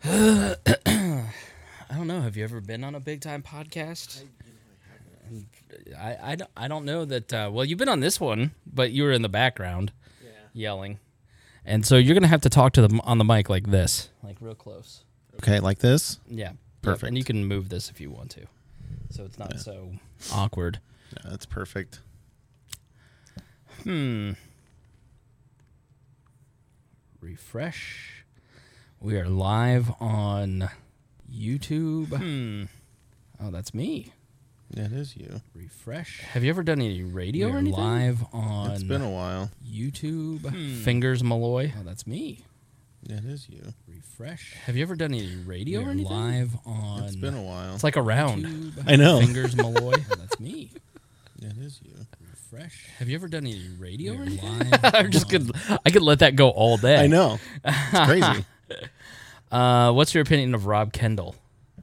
I don't know. Have you ever been on a big time podcast? I don't know that. Well, you've been on this one, but you were in the background yelling. And so you're going to have to talk to them on the mic like this, like real close. Okay, like this? Yeah. Perfect. Yep. And you can move this if you want to. So it's not so awkward. Yeah, that's perfect. Refresh. We are live on YouTube. Oh, that's me. Yeah, it is you. Refresh. Have you ever done any radio or anything? Live on It's been a while. YouTube. Fingers Malloy. Oh, that's me. Yeah, it is you. Refresh. Have you ever done any radio or anything? Live on. It's been a while. It's like a round. YouTube. I know. Fingers Malloy. Oh, that's me. Yeah, it is you. Refresh. Have you ever done any radio or anything? I'm just good. I could let that go all day. I know. It's crazy. What's your opinion of Rob Kendall?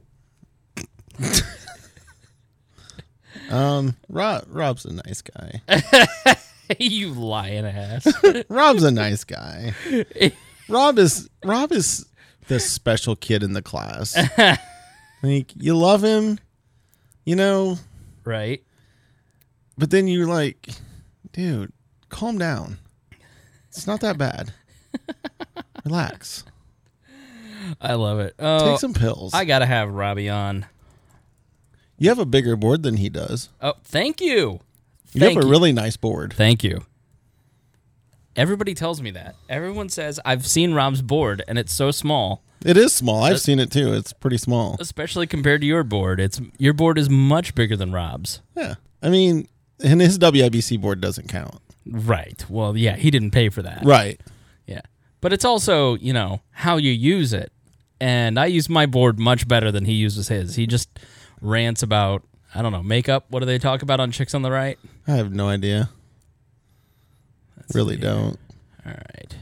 Rob's a nice guy. You lying ass. Rob's a nice guy. Rob is the special kid in the class. Like, you love him, you know, right? but then you're like, dude, calm down. It's not that bad. Relax. I love it. Oh, Take some pills. I gotta have Robbie on. You have a bigger board than he does. Oh, thank you. You have a really nice board. Thank you. Everybody tells me that. Everyone says I've seen Rob's board, and it's so small. It is small. I've seen it too. It's pretty small. Especially compared to your board. Your board is much bigger than Rob's. Yeah. I mean, and his WIBC board doesn't count. Right. Well, yeah, he didn't pay for that. Right. Yeah. But it's also, how you use it. And I use my board much better than he uses his. He just rants about, I don't know, makeup. What do they talk about on Chicks on the Right? I have no idea. Really don't. All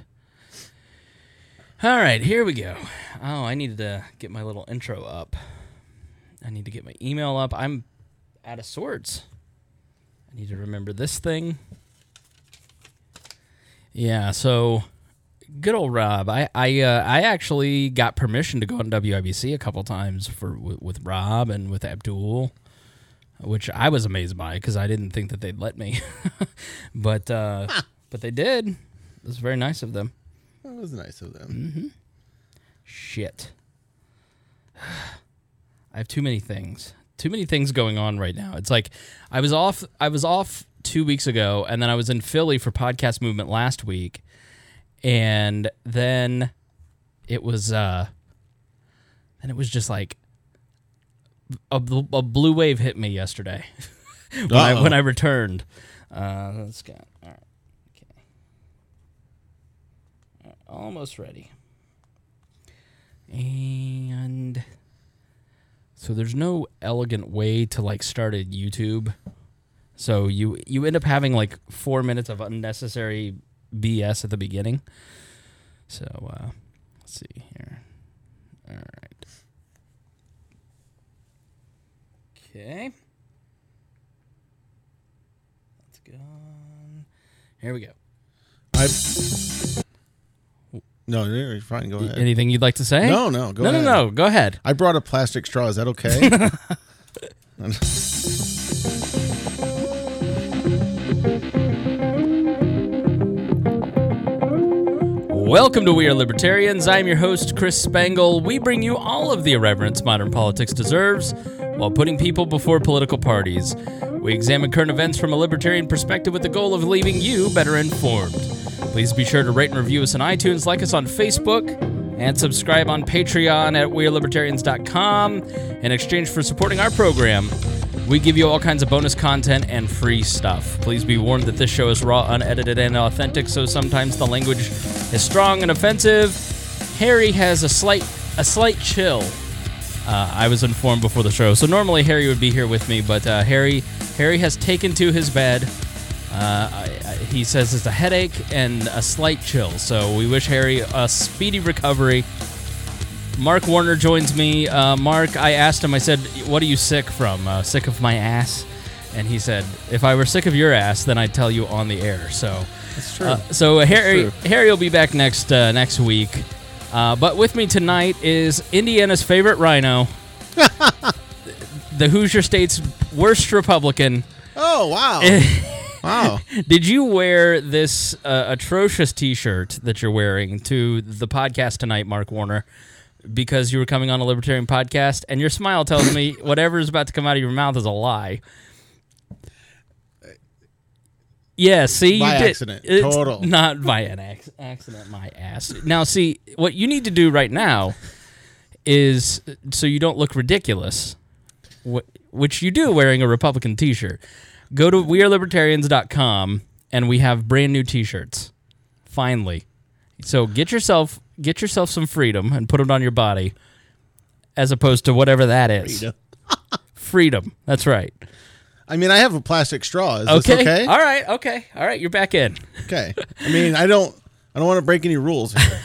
right, here we go. Oh, I needed to get my little intro up. I need to get my email up. I'm out of sorts. I need to remember this thing. Yeah, so good old Rob. I actually got permission to go on WIBC a couple times with Rob and with Abdul, which I was amazed by because I didn't think that they'd let me. But they did. It was very nice of them. That was nice of them. Mm-hmm. Shit. I have too many things. Too many things going on right now. It's like I was off 2 weeks ago, and then I was in Philly for Podcast Movement last week, and then it was just like a blue wave hit me yesterday when I returned. Let's go. All right. Okay. All right. Almost ready. And so there's no elegant way to start a YouTube. So you end up having 4 minutes of unnecessary BS at the beginning. So let's see here. All right. Okay. Let's go. Here we go. No, you're fine. Go ahead. Anything you'd like to say? No, go ahead. No. Go ahead. I brought a plastic straw. Is that okay? Welcome to We Are Libertarians. I'm your host, Chris Spangle. We bring you all of the irreverence modern politics deserves while putting people before political parties. We examine current events from a libertarian perspective with the goal of leaving you better informed. Please be sure to rate and review us on iTunes, like us on Facebook, and subscribe on Patreon at WeAreLibertarians.com. In exchange for supporting our program, we give you all kinds of bonus content and free stuff. Please be warned that this show is raw, unedited, and authentic, so sometimes the language is strong and offensive. Harry has a slight chill. I was informed before the show. So normally Harry would be here with me, but Harry has taken to his bed. He says it's a headache and a slight chill. So we wish Harry a speedy recovery. Mark Warner joins me. Mark, I asked him, I said, what are you sick from? Sick of my ass? And he said, if I were sick of your ass, then I'd tell you on the air. So That's true. So Harry will be back next week. But with me tonight is Indiana's favorite rhino, the Hoosier State's worst Republican. Oh, wow. Wow. Did you wear this atrocious T-shirt that you're wearing to the podcast tonight, Mark Warner, because you were coming on a libertarian podcast? And your smile tells me whatever is about to come out of your mouth is a lie. Yeah, see, by you did. Accident. It's Total. not by an accident, my ass. Now, see, what you need to do right now is, so you don't look ridiculous, which you do wearing a Republican T-shirt, go to wearelibertarians.com, and we have brand new T-shirts. Finally. So get yourself some freedom and put it on your body, as opposed to whatever that is. Freedom. That's right. I mean, I have a plastic straw. Is this okay? All right. You're back in. Okay. I mean, I don't want to break any rules here.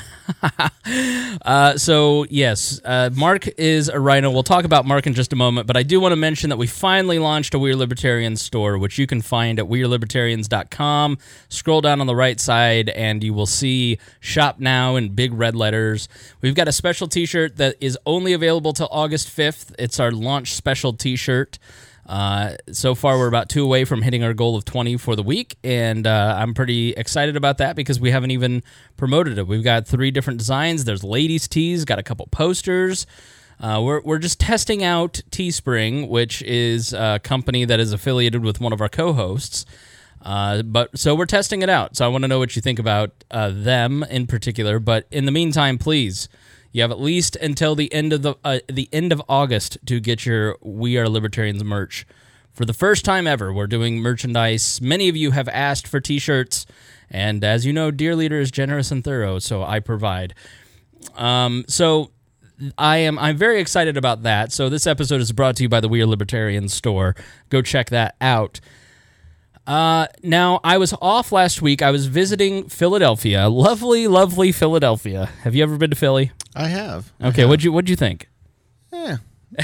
So, yes, Mark is a rhino. We'll talk about Mark in just a moment, but I do want to mention that we finally launched a We Are Libertarians store, which you can find at wearelibertarians.com. Scroll down on the right side, and you will see Shop Now in big red letters. We've got a special T-shirt that is only available till August 5th. It's our launch special T-shirt. So far, we're about 2 away from hitting our goal of 20 for the week, and I'm pretty excited about that because we haven't even promoted it. We've got 3 different designs. There's ladies' tees, got a couple posters. We're just testing out Teespring, which is a company that is affiliated with one of our co-hosts. So we're testing it out. So I want to know what you think about them in particular. But in the meantime, please. You have at least until the end of August to get your We Are Libertarians merch. For the first time ever, we're doing merchandise. Many of you have asked for T-shirts, and as you know, Dear Leader is generous and thorough, so I provide. So I'm very excited about that. So this episode is brought to you by the We Are Libertarians store. Go check that out. Now, I was off last week. I was visiting Philadelphia. Lovely, lovely Philadelphia. Have you ever been to Philly? I have. Okay, what'd you think? Yeah.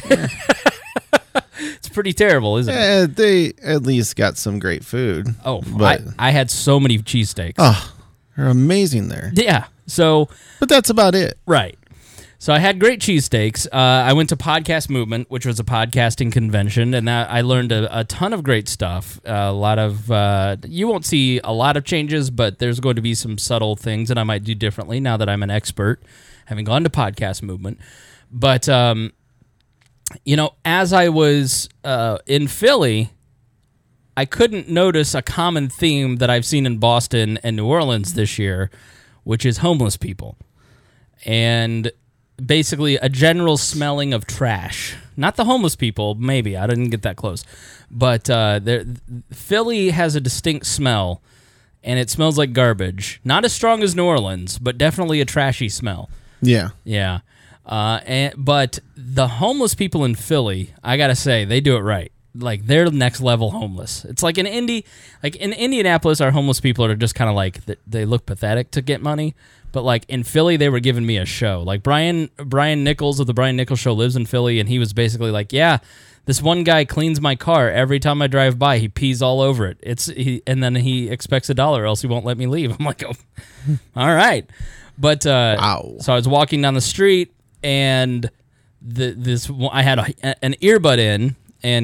It's pretty terrible, isn't it? They at least got some great food. Oh, but I had so many cheesesteaks. Oh, they're amazing there. Yeah, so... But that's about it. Right. So I had great cheesesteaks. I went to Podcast Movement, which was a podcasting convention, and I learned a ton of great stuff. A lot of you won't see a lot of changes, but there's going to be some subtle things that I might do differently now that I'm an expert, having gone to Podcast Movement. But as I was in Philly, I couldn't notice a common theme that I've seen in Boston and New Orleans this year, which is homeless people, and basically a general smelling of trash. Not the homeless people, maybe. I didn't get that close. But Philly has a distinct smell, and it smells like garbage. Not as strong as New Orleans, but definitely a trashy smell. Yeah. Yeah. But the homeless people in Philly, I got to say, they do it right. Like, they're next level homeless. It's like in Indianapolis, our homeless people are just kind of like, they look pathetic to get money. But, like, in Philly, they were giving me a show. Like, Brian Nichols of The Brian Nichols Show lives in Philly, and he was basically like, yeah, this one guy cleans my car. Every time I drive by, he pees all over it. And then he expects $1, or else he won't let me leave. I'm like, oh, all right. But wow. So I was walking down the street, and I had an earbud in, and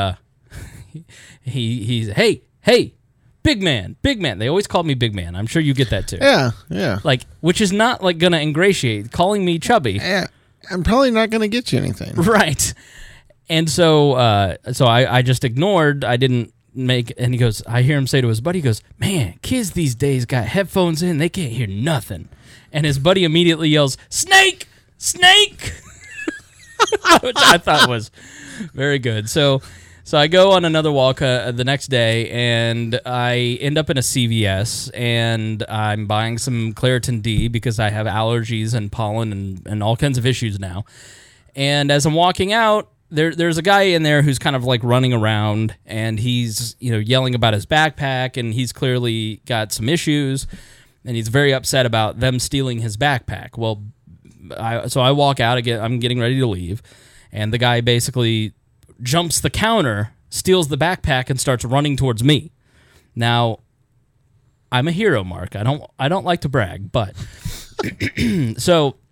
he's, hey, Big man. They always call me Big Man. I'm sure you get that too. Yeah. Like, which is not like gonna ingratiate. Calling me chubby. Yeah, I'm probably not gonna get you anything. Right. And so I just ignored. I didn't make. And he goes. I hear him say to his buddy. He goes, "Man, kids these days got headphones in. They can't hear nothing." And his buddy immediately yells, "Snake! Snake!" Which I thought was very good. So I go on another walk the next day, and I end up in a CVS, and I'm buying some Claritin D because I have allergies and pollen and all kinds of issues now. And as I'm walking out, there's a guy in there who's kind of like running around, and he's yelling about his backpack, and he's clearly got some issues, and he's very upset about them stealing his backpack. Well, so I walk out again. I'm getting ready to leave, and the guy basically jumps the counter, steals the backpack, and starts running towards me. Now, I'm a hero, Mark. I don't like to brag, but so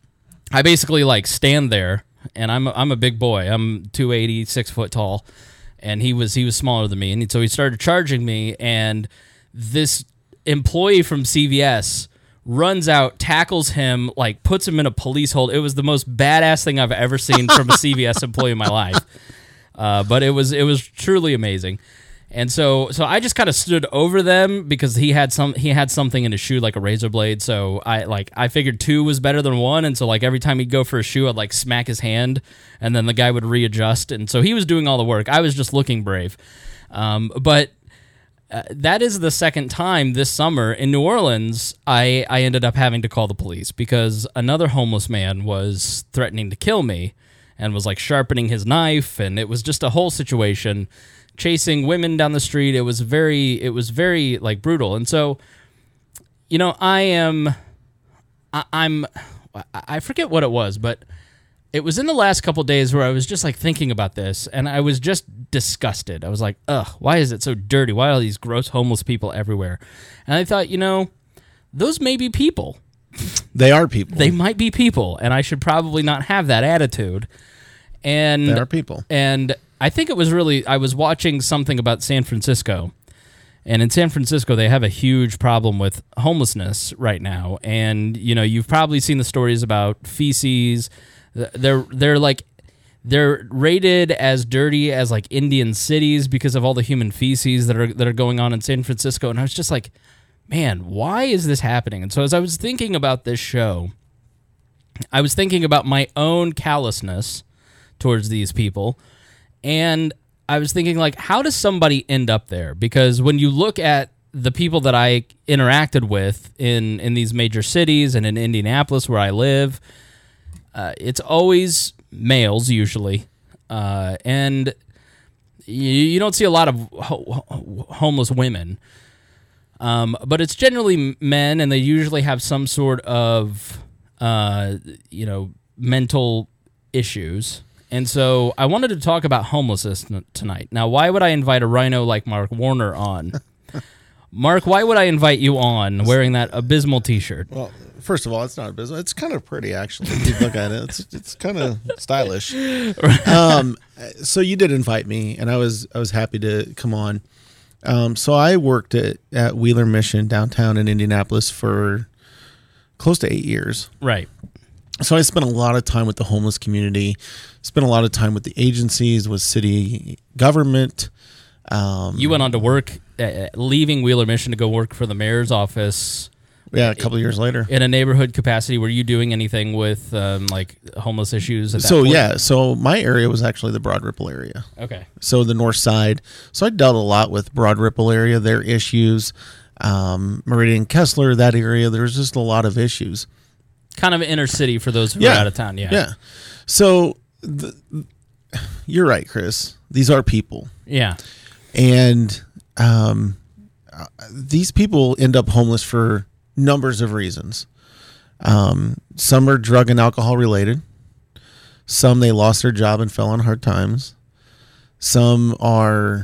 I basically like stand there, and I'm a big boy. I'm 280, 6 foot tall, and he was smaller than me, and so he started charging me, and this employee from CVS runs out, tackles him, like puts him in a police hold. It was the most badass thing I've ever seen from a CVS employee in my life. But it was truly amazing. And so I just kind of stood over them because he had something in his shoe, like a razor blade. So I figured 2 was better than 1, and so like every time he'd go for a shoe, I'd like smack his hand, and then the guy would readjust. And so he was doing all the work. I was just looking brave. But that is the second time this summer in New Orleans I ended up having to call the police because another homeless man was threatening to kill me and was like sharpening his knife, and it was just a whole situation, chasing women down the street. It was very like brutal. And so, you know, I forget what it was, but it was in the last couple days where I was just like thinking about this, and I was just disgusted. I was like, ugh, why is it so dirty? Why are these gross homeless people everywhere? And I thought, you know, those may be people. They are people. They might be people, and I should probably not have that attitude. And they are people. And I think it was I was watching something about San Francisco, and in San Francisco, they have a huge problem with homelessness right now. And, you know, you've probably seen the stories about feces. They're rated as dirty as like Indian cities because of all the human feces that are going on in San Francisco. And I was just like, man, why is this happening? And so as I was thinking about this show, I was thinking about my own callousness towards these people. And I was thinking, like, how does somebody end up there? Because when you look at the people that I interacted with in these major cities and in Indianapolis where I live, it's always males usually, and you don't see a lot of homeless women, but it's generally men, and they usually have some sort of mental issues. And so I wanted to talk about homelessness tonight. Now, why would I invite a rhino like Mark Warner on? Mark, why would I invite you on wearing that Abysmal t-shirt? Well, first of all, it's not abysmal. It's kind of pretty, actually. If you look at it, it's kind of stylish. So you did invite me, and I was happy to come on. So I worked at Wheeler Mission downtown in Indianapolis for close to 8 years. Right. So I spent a lot of time with the homeless community, spent a lot of time with the agencies, with city government. You went on to work, leaving Wheeler Mission to go work for the mayor's office. Yeah, a couple of years later. In a neighborhood capacity, were you doing anything with like homeless issues at that point? Yeah, so my area was actually the Broad Ripple area. Okay. So the north side. So I dealt a lot with Broad Ripple area, their issues. Meridian Kessler, that area, there was just a lot of issues. Kind of inner city for those who are out of town, yeah. Yeah. So you're right, Chris. These are people. Yeah. And these people end up homeless for numbers of reasons. Some are drug and alcohol related. Some they lost their job and fell on hard times. Some are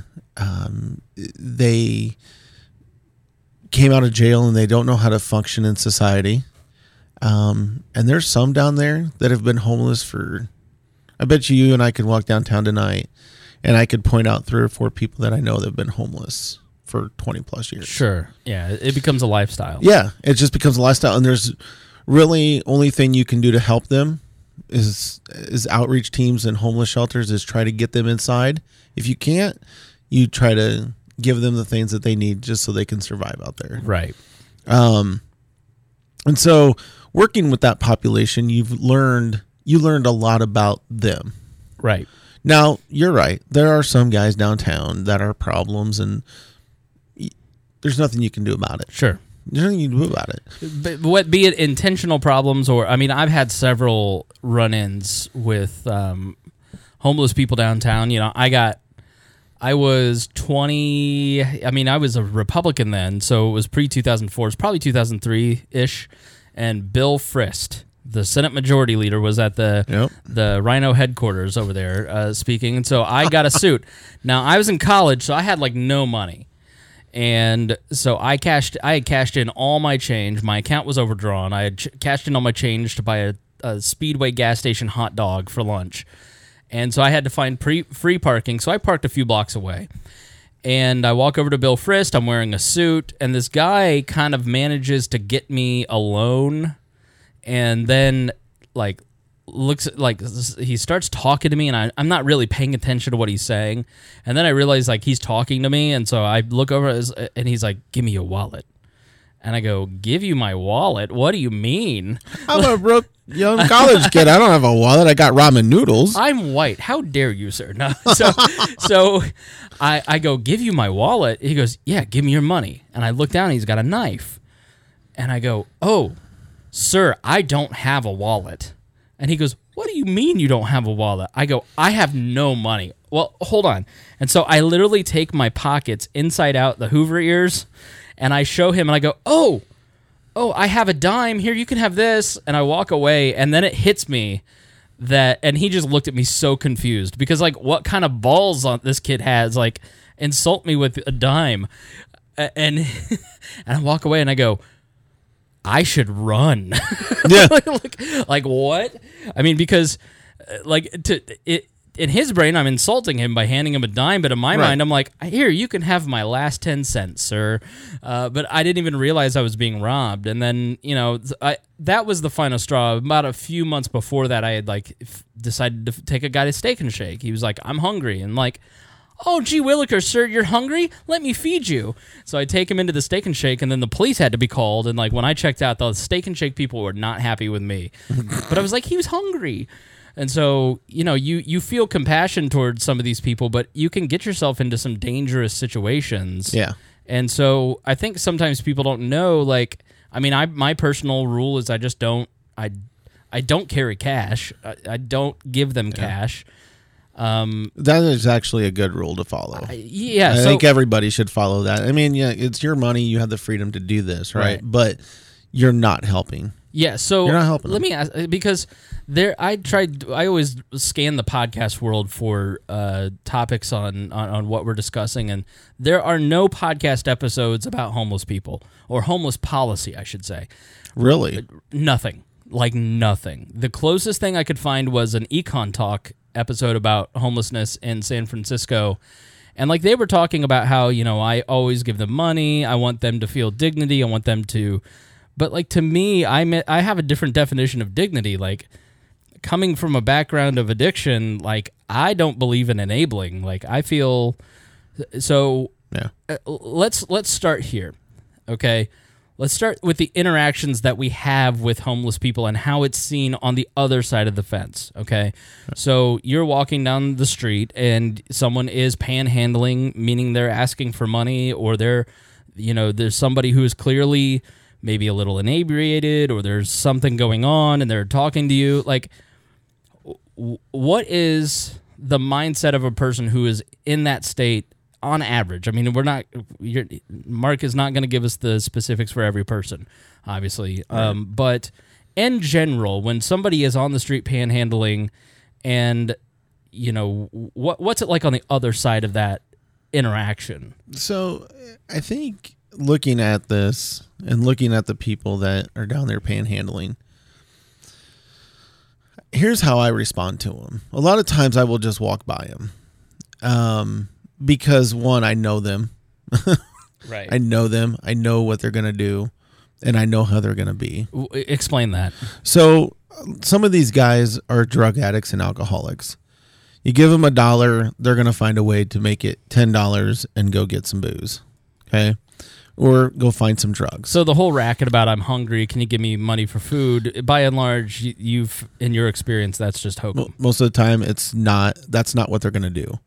they came out of jail and they don't know how to function in society. And there's some down there that have been homeless for, I bet you and I could walk downtown tonight and I could point out 3 or 4 people that I know that have been homeless for 20 plus years. Sure. Yeah. It becomes a lifestyle. Yeah. It just becomes a lifestyle. And there's really only thing you can do to help them is outreach teams and homeless shelters is try to get them inside. If you can't, you try to give them the things that they need just so they can survive out there. Right. And so working with that population, you learned a lot about them. Right. Now, you're right. There are some guys downtown that are problems, and there's nothing you can do about it. Sure. There's nothing you can do about it. But be it intentional problems or, I mean, I've had several run-ins with homeless people downtown. You know, I was 20, I mean, I was a Republican then, so it was pre-2004. It's probably 2003-ish, and Bill Frist, the Senate Majority Leader, was at the Rhino headquarters over there speaking, and so I got a suit. Now, I was in college, so I had, like, no money, and so I had cashed in all my change. My account was overdrawn. I had cashed in all my change to buy a a Speedway gas station hot dog for lunch. And so I had to find free parking, so I parked a few blocks away. And I walk over to Bill Frist, I'm wearing a suit, and this guy kind of manages to get me alone, and then, like, he starts talking to me, and I'm not really paying attention to what he's saying. And then I realize, like, he's talking to me, and so I look over, and he's like, give me your wallet. And I go, give you my wallet? What do you mean? I'm a broke young college kid. I don't have a wallet. I got ramen noodles. I'm white. How dare you, sir? No. So I go, give you my wallet? He goes, yeah, give me your money. And I look down, and he's got a knife. And I go, oh, sir, I don't have a wallet. And he goes, what do you mean you don't have a wallet? I go, I have no money. Well, hold on. And so I literally take my pockets inside out, the Hoover ears, and I show him, and I go, oh, I have a dime. Here, you can have this. And I walk away, and then it hits me that, and he just looked at me so confused because, like, what kind of balls on this kid has? Like, insult me with a dime. And I walk away, and I go, I should run. Yeah. like what? I mean, because, in his brain, I'm insulting him by handing him a dime, but in my mind, I'm like, here, you can have my last 10 cents, sir. But I didn't even realize I was being robbed. And then, that was the final straw. About a few months before that, I had, decided to take a guy to Steak and Shake. He was like, I'm hungry. And like, oh, gee willikers, sir, you're hungry? Let me feed you. So I take him into the Steak and Shake, and then the police had to be called. And, when I checked out, the Steak and Shake people were not happy with me. But I was like, he was hungry. And so, you feel compassion towards some of these people, but you can get yourself into some dangerous situations. Yeah. And so I think sometimes people don't know, my personal rule is I just don't, I don't carry cash. I don't give them cash. That is actually a good rule to follow. I think everybody should follow that. I mean, yeah, it's your money. You have the freedom to do this, right? But you're not helping. Yeah, so you're not helping let me ask, because I always scan the podcast world for topics on what we're discussing, and there are no podcast episodes about homeless people, or homeless policy, I should say. Really? Nothing. Nothing. The closest thing I could find was an Econ Talk episode about homelessness in San Francisco. And they were talking about how, I always give them money. I want them to feel dignity. I want them to... But to me, I have a different definition of dignity. Coming from a background of addiction, I don't believe in enabling. I feel... So yeah. Let's start here, okay? Let's start with the interactions that we have with homeless people and how it's seen on the other side of the fence, okay? So you're walking down the street and someone is panhandling, meaning they're asking for money, or there's somebody who is clearly maybe a little inebriated, or there's something going on and they're talking to you. What is the mindset of a person who is in that state on average? I mean, Mark is not going to give us the specifics for every person, obviously. Right. But in general, when somebody is on the street panhandling, and what's it like on the other side of that interaction? So I think looking at this and looking at the people that are down there panhandling, here's how I respond to them. A lot of times I will just walk by them. Because one, I know them. Right. I know them. I know what they're going to do, and I know how they're going to be. Explain that. So some of these guys are drug addicts and alcoholics. You give them $1, they're going to find a way to make it $10 and go get some booze. Okay? Or go find some drugs. So the whole racket about I'm hungry, can you give me money for food? By and large, you've in your experience, that's just hokum. Most of the time, that's not what they're going to do.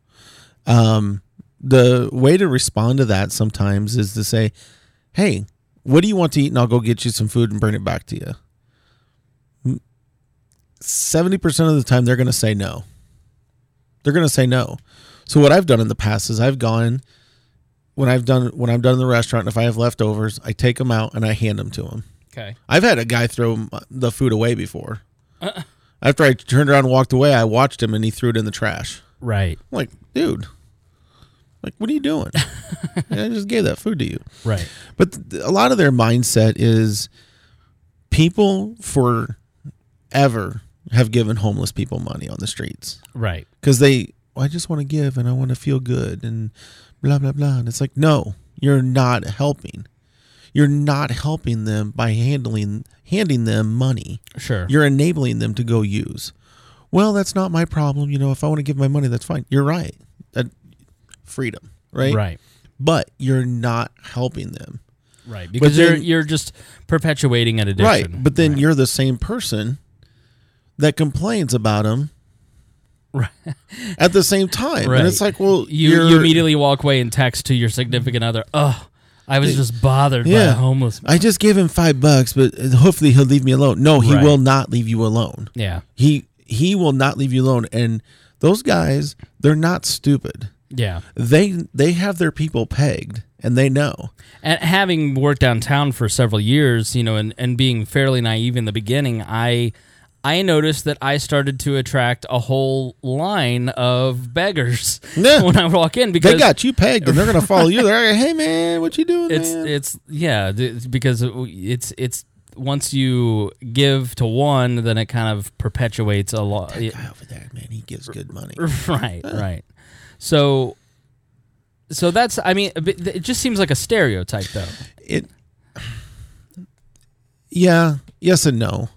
The way to respond to that sometimes is to say, hey, what do you want to eat? And I'll go get you some food and bring it back to you. 70% of the time, they're going to say no. They're going to say no. So what I've done in the past is I've gone, when I'm done in the restaurant, if I have leftovers, I take them out and I hand them to them. Okay. I've had a guy throw the food away before. After I turned around and walked away, I watched him and he threw it in the trash. Right. I'm like, dude, what are you doing? I just gave that food to you. Right. But a lot of their mindset is people for ever have given homeless people money on the streets. Right. Because I just want to give and I want to feel good and blah, blah, blah. And it's like, no, you're not helping. You're not helping them by handing them money. Sure. You're enabling them to go use. Well, that's not my problem. If I want to give my money, that's fine. You're right. Freedom, right? Right. But you're not helping them. Right. Because you're just perpetuating an addiction. Right. But then you're the same person that complains about them at the same time. Right. And it's like, well, you immediately walk away and text to your significant other, oh, I was just bothered by a homeless man. I just gave him $5, but hopefully he'll leave me alone. No, he will not leave you alone. Yeah. He will not leave you alone. And those guys, they're not stupid. Yeah. They have their people pegged, and they know. And having worked downtown for several years, and being fairly naive in the beginning, I noticed that I started to attract a whole line of beggars when I walk in, because they got you pegged and they're going to follow you. They're like, "Hey man, what you doing?" Because it's once you give to one, then it kind of perpetuates a lot. That guy over there, man, he gives good money. Right. So that's, it just seems like a stereotype, though. Yes and no.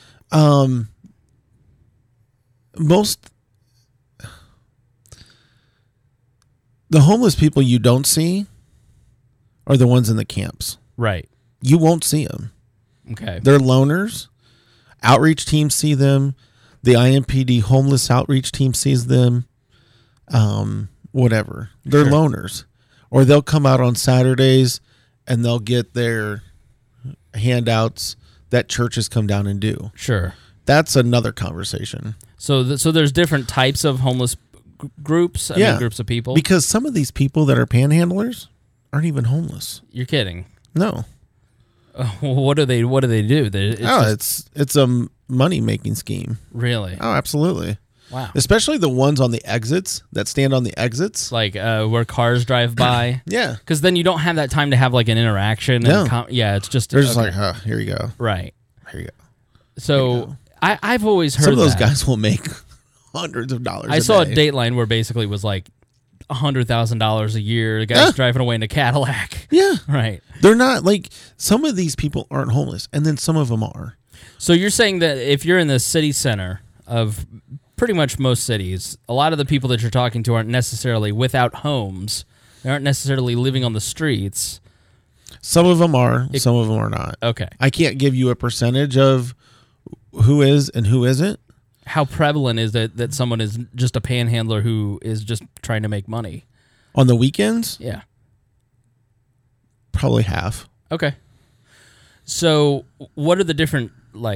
The homeless people you don't see are the ones in the camps. Right. You won't see them. Okay. They're loners. Outreach teams see them. The IMPD homeless outreach team sees them. Whatever. They're loners. Or they'll come out on Saturdays and they'll get their handouts that churches come down and do. Sure. That's another conversation. So there's different types of homeless groups? Groups of people? Because some of these people that are panhandlers aren't even homeless. You're kidding. No. What do they do? It's a money-making scheme. Really? Oh, absolutely. Wow. Especially the ones on the exits that stand on the exits. Like where cars drive by? Yeah. Because then you don't have that time to have like an interaction. No. It's just... They're just like, here you go. Right. Here you go. So I've always heard some of those guys will make hundreds of dollars I saw a Dateline where basically it was like $100,000 a year. The guy's driving away in a Cadillac. Yeah. Right. They're not like... Some of these people aren't homeless, and then some of them are. So you're saying that if you're in the city center of... pretty much most cities, a lot of the people that you're talking to aren't necessarily without homes. They aren't necessarily living on the streets. Some of them are, some of them are not. Okay. I can't give you a percentage of who is and who isn't. How prevalent is it that someone is just a panhandler who is just trying to make money? On the weekends? Yeah. Probably half. Okay. So what are the different,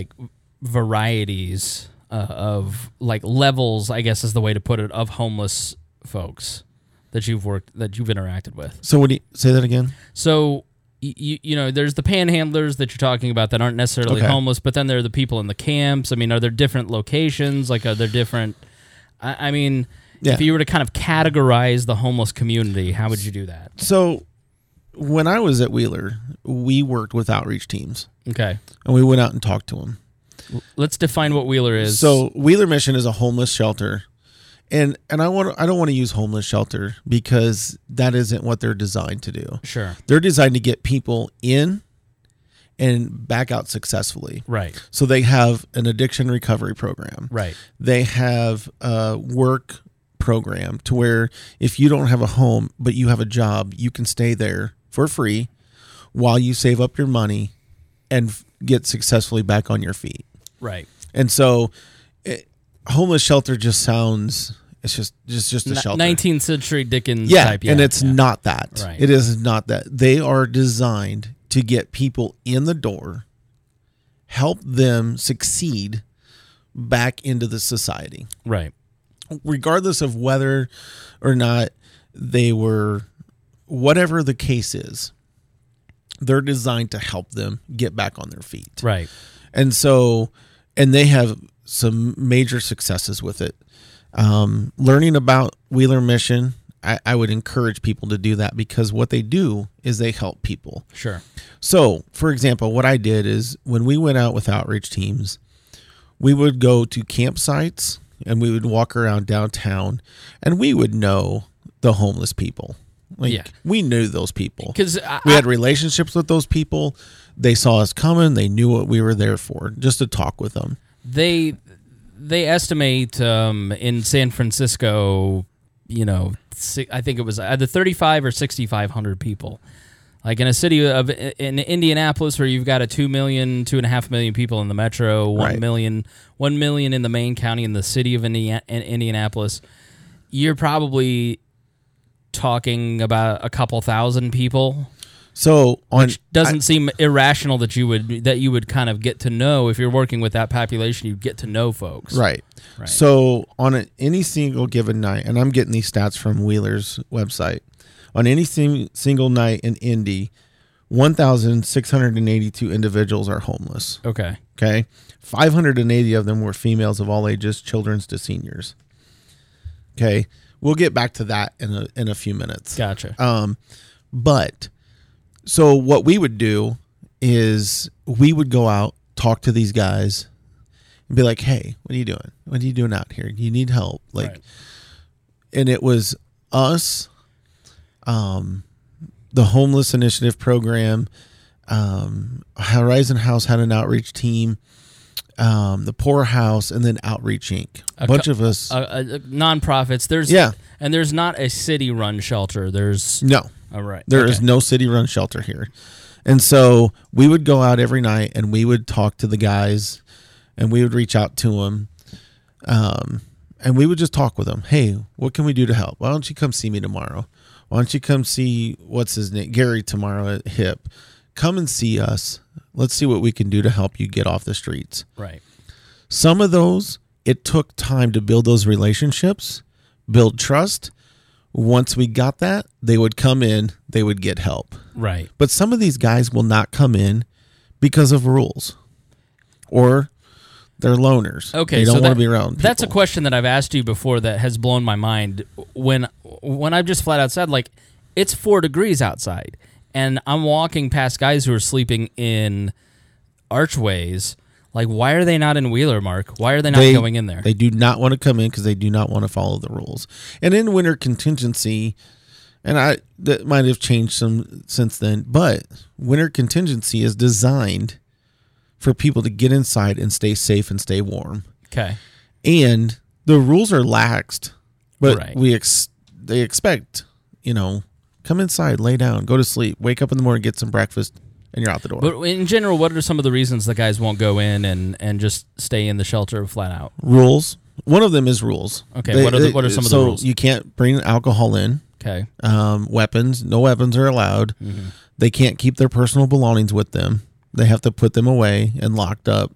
varieties of levels, I guess is the way to put it, of homeless folks that you've interacted with? So what do you say that again? So there's the panhandlers that you're talking about that aren't necessarily homeless, but then there are the people in the camps. Are there different locations? Are there different? If you were to kind of categorize the homeless community, how would you do that? So when I was at Wheeler, we worked with outreach teams. Okay. And we went out and talked to them. Let's define what Wheeler is. So Wheeler Mission is a homeless shelter, and I don't want to use homeless shelter because that isn't what they're designed to do. Sure, they're designed to get people in and back out successfully. Right. So they have an addiction recovery program. Right. They have a work program to where if you don't have a home but you have a job, you can stay there for free while you save up your money and get successfully back on your feet. Right. And so homeless shelter just sounds, it's just a shelter. 19th century Dickens type. Yeah, and it's not that. Right. It is not that. They are designed to get people in the door, help them succeed back into the society. Right. Regardless of whether or not they were, whatever the case is, they're designed to help them get back on their feet. Right. And so, and they have some major successes with it. Learning about Wheeler Mission, I would encourage people to do that because what they do is they help people. Sure. So, for example, what I did is when we went out with outreach teams, we would go to campsites and we would walk around downtown, and we would know the homeless people. Like, we knew those people because we had relationships with those people. They saw us coming. They knew what we were there for, just to talk with them. They estimate in San Francisco, I think it was either 3,500 or 6,500 people. Like in a city in Indianapolis, where you've got 2.5 million people in the metro, 1 million in the main county in the city of Indianapolis, you're probably talking about a couple thousand people. So which doesn't seem irrational that you would kind of get to know, if you're working with that population, you get to know folks. Right. So on any single given night, and I'm getting these stats from Wheeler's website, on any single night in Indy, 1,682 individuals are homeless. Okay. 580 of them were females of all ages, children to seniors. Okay. We'll get back to that in a few minutes. Gotcha. But so what we would do is we would go out, talk to these guys, and be like, "Hey, what are you doing? What are you doing out here? Do you need help?" And it was us, the Homeless Initiative Program, Horizon House had an outreach team, the Poor House, and then Outreach Inc. A bunch of us, nonprofits. And there's not a city-run shelter. There's no. All right. There is no city-run shelter here. And so we would go out every night and we would talk to the guys and we would reach out to them. And we would just talk with them. Hey, what can we do to help? Why don't you come see me tomorrow? Why don't you come see, what's his name, Gary tomorrow at HIP? Come and see us. Let's see what we can do to help you get off the streets. Right. Some of those, it took time to build those relationships, build trust. Once we got that, they would come in, they would get help. Right. But some of these guys will not come in because of rules, or they're loners. Okay, they don't want to be around people. That's a question that I've asked you before that has blown my mind. When I've just flat out said, like, it's 4 degrees outside, and I'm walking past guys who are sleeping in archways. Like, why are they not in Wheeler, Mark? Why are they not going in there? They do not want to come in because they do not want to follow the rules. And in winter contingency, and that might have changed some since then, but winter contingency is designed for people to get inside and stay safe and stay warm. Okay. And the rules are laxed, but right. They expect, come inside, lay down, go to sleep, wake up in the morning, get some breakfast, and you're out the door. But in general, what are some of the reasons the guys won't go in and just stay in the shelter flat out? Rules. One of them is rules. Okay, what are some of the rules? So you can't bring alcohol in. Okay. Weapons. No weapons are allowed. Mm-hmm. They can't keep their personal belongings with them. They have to put them away and locked up.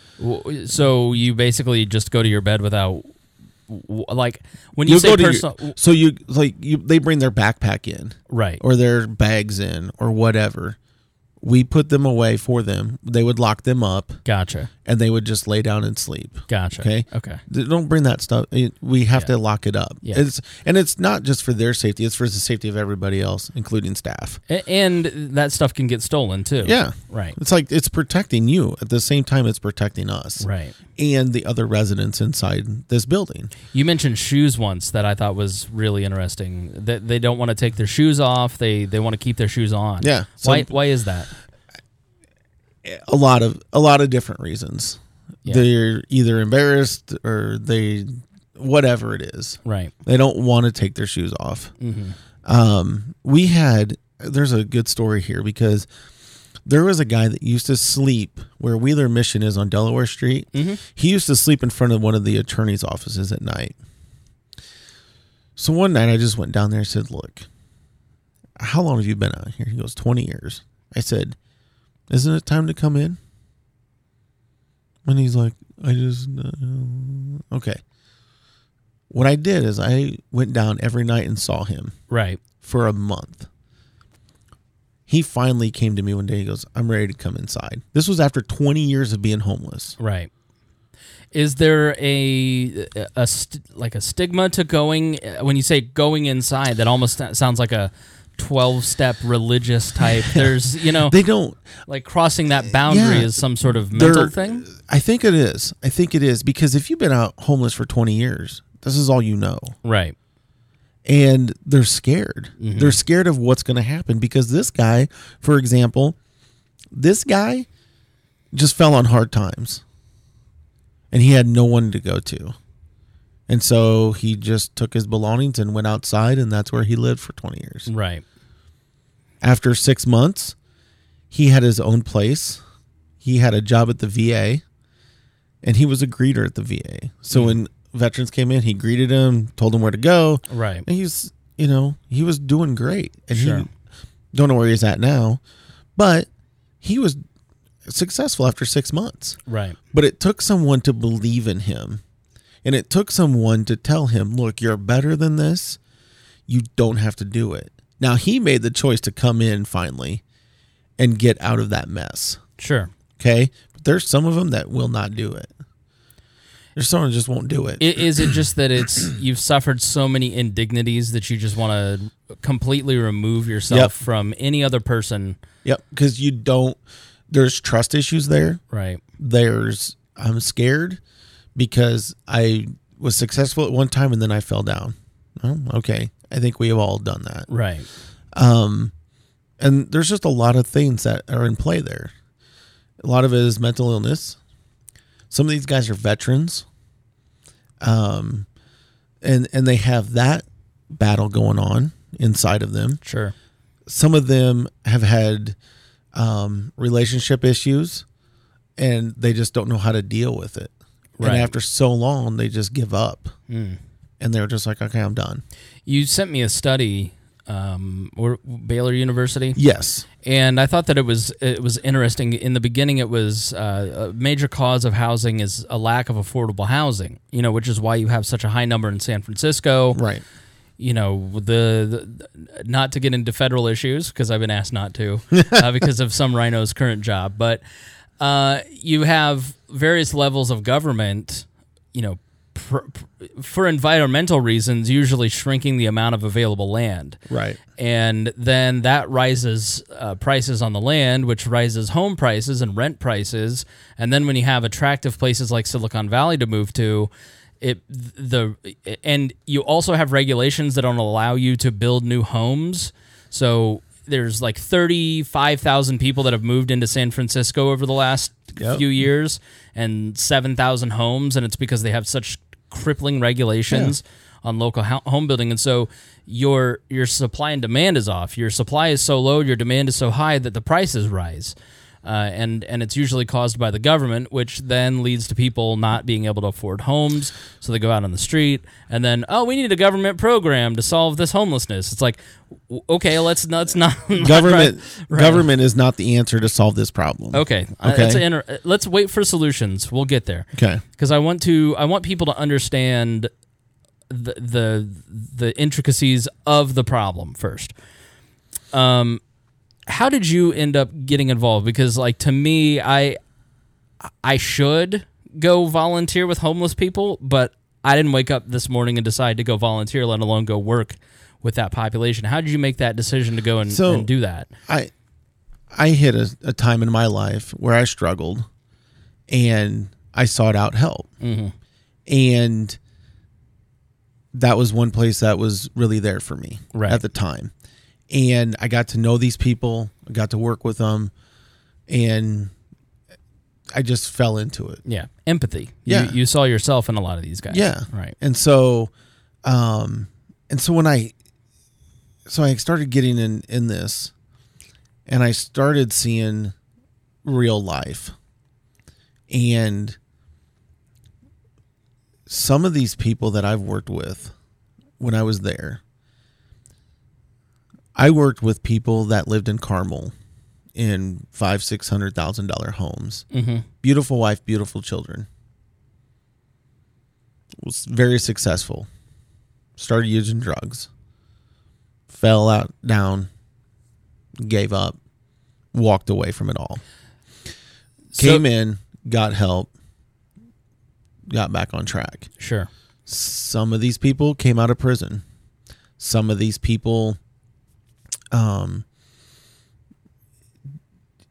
So you basically just go to your bed without, like, when you say personal. They bring their backpack in, right, or their bags in, or whatever. We put them away for them. They would lock them up. Gotcha. And they would just lay down and sleep. Gotcha. Okay. Don't bring that stuff. We have to lock it up. Yeah. It's not just for their safety. It's for the safety of everybody else, including staff. And that stuff can get stolen too. Yeah. Right. It's like it's protecting you. At the same time, it's protecting us. Right. And the other residents inside this building. You mentioned shoes once that I thought was really interesting. That they don't want to take their shoes off. They want to keep their shoes on. Yeah. Why is that? A lot of different reasons. Yeah. They're either embarrassed or whatever it is. Right. They don't want to take their shoes off. Mm-hmm. There's a good story here because there was a guy that used to sleep where Wheeler Mission is on Delaware Street. Mm-hmm. He used to sleep in front of one of the attorney's offices at night. So one night I just went down there and said, "Look, how long have you been out here?" He goes, 20 years. I said, "Isn't it time to come in?" And he's like, okay. What I did is I went down every night and saw him. Right. For a month. He finally came to me one day. He goes, "I'm ready to come inside." This was after 20 years of being homeless. Right. Is there a stigma to going, when you say going inside, that almost sounds like a 12-step religious type? There's, they don't, like, crossing that boundary is some sort of mental thing? I think it is. I think it is because if you've been out homeless for 20 years, this is all you know. Right. And they're scared. Mm-hmm. They're scared of what's going to happen because this guy, for example, just fell on hard times and he had no one to go to. And so he just took his belongings and went outside, and that's where he lived for 20 years. Right. After 6 months, he had his own place. He had a job at the VA, and he was a greeter at the VA. So when veterans came in, he greeted them, told them where to go. Right. And he was doing great. And sure. he don't know where he's at now, but he was successful after 6 months. Right. But it took someone to believe in him. And it took someone to tell him, look, you're better than this. You don't have to do it. Now, he made the choice to come in finally and get out of that mess. Sure. Okay? But there's some of them that will not do it. There's someone who just won't do it. Is it just that you've suffered so many indignities that you just want to completely remove yourself from any other person? Yep, because there's trust issues there. Right. I'm scared because I was successful at one time and then I fell down. Oh, okay. I think we have all done that. Right. And there's just a lot of things that are in play there. A lot of it is mental illness. Some of these guys are veterans. And they have that battle going on inside of them. Sure. Some of them have had relationship issues and they just don't know how to deal with it. Right. And after so long, they just give up. And they're just like, okay, I'm done. You sent me a study, Baylor University. Yes. And I thought that it was interesting. In the beginning, it was a major cause of housing is a lack of affordable housing, which is why you have such a high number in San Francisco. Right. The not to get into federal issues, because I've been asked not to, because of some rhino's current job. But you have various levels of government, for environmental reasons, usually shrinking the amount of available land. Right. And then that rises prices on the land, which rises home prices and rent prices. And then when you have attractive places like Silicon Valley to move to, and you also have regulations that don't allow you to build new homes. So there's like 35,000 people that have moved into San Francisco over the last few years, and 7,000 homes, and it's because they have such crippling regulations on local home building. And so your supply and demand is off. Your supply is so low, your demand is so high that the prices rise. And it's usually caused by the government, which then leads to people not being able to afford homes, so they go out on the street, and then, we need a government program to solve this homelessness. It's like, okay, let's not government is not the answer to solve this problem. Okay. Let's wait for solutions. We'll get there. Okay. Because I want people to understand the intricacies of the problem first. How did you end up getting involved? Because, to me, I should go volunteer with homeless people, but I didn't wake up this morning and decide to go volunteer, let alone go work with that population. How did you make that decision to go and do that? I hit a time in my life where I struggled, and I sought out help. Mm-hmm. And that was one place that was really there for me at the time. And I got to know these people. I got to work with them, and I just fell into it. Yeah, empathy. Yeah, you saw yourself in a lot of these guys. Yeah, right. And so, when I started getting in this, and I started seeing real life, and some of these people that I've worked with when I was there. I worked with people that lived in Carmel in $500,000-$600,000 homes. Mm-hmm. Beautiful wife, beautiful children. Was very successful. Started using drugs. Fell down, gave up, walked away from it all. Came in, got help, got back on track. Sure. Some of these people came out of prison. Some of these people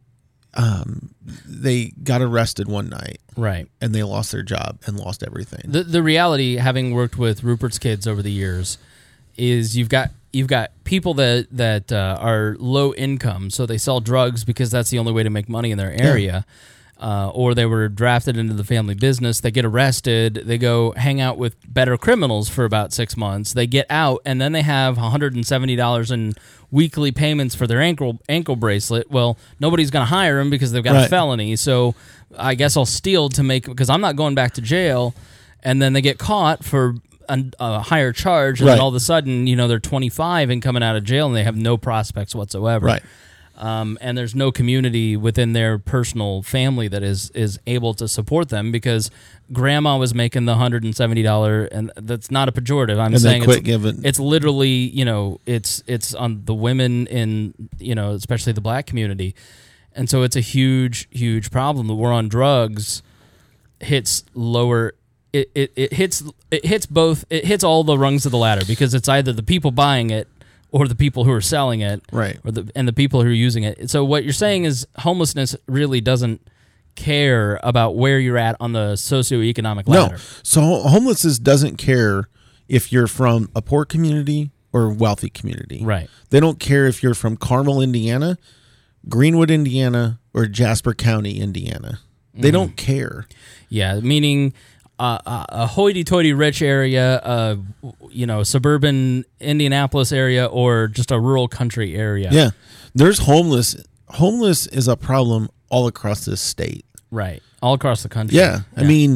they got arrested one night, Right. and they lost their job and lost everything. The reality, having worked with Rupert's Kids over the years, is you've got people that are low income, so they sell drugs because that's the only way to make money in their area. Or they were drafted into the family business. They get arrested. They go hang out with better criminals for about 6 months. They get out, and then they have $170 in weekly payments for their ankle bracelet. Well, nobody's going to hire them because they've got a felony. So I guess I'll steal to make, because I'm not going back to jail. And then they get caught for a higher charge, and then all of a sudden, they're 25 and coming out of jail, and they have no prospects whatsoever. Right. And there's no community within their personal family that is able to support them, because grandma was making the $170, and that's not a pejorative. I'm saying it's literally, it's on the women in, especially the black community. And so it's a huge, huge problem. The war on drugs hits lower. It hits both. It hits all the rungs of the ladder, because it's either the people buying it or the people who are selling it, right? And the people who are using it. So what you're saying is homelessness really doesn't care about where you're at on the socioeconomic ladder. No. So homelessness doesn't care if you're from a poor community or a wealthy community. Right. They don't care if you're from Carmel, Indiana, Greenwood, Indiana, or Jasper County, Indiana. They don't care. Yeah, meaning a hoity-toity rich area, suburban Indianapolis area, or just a rural country area. Yeah, there's homeless. Homeless is a problem all across this state. Right, all across the country. Yeah. I mean,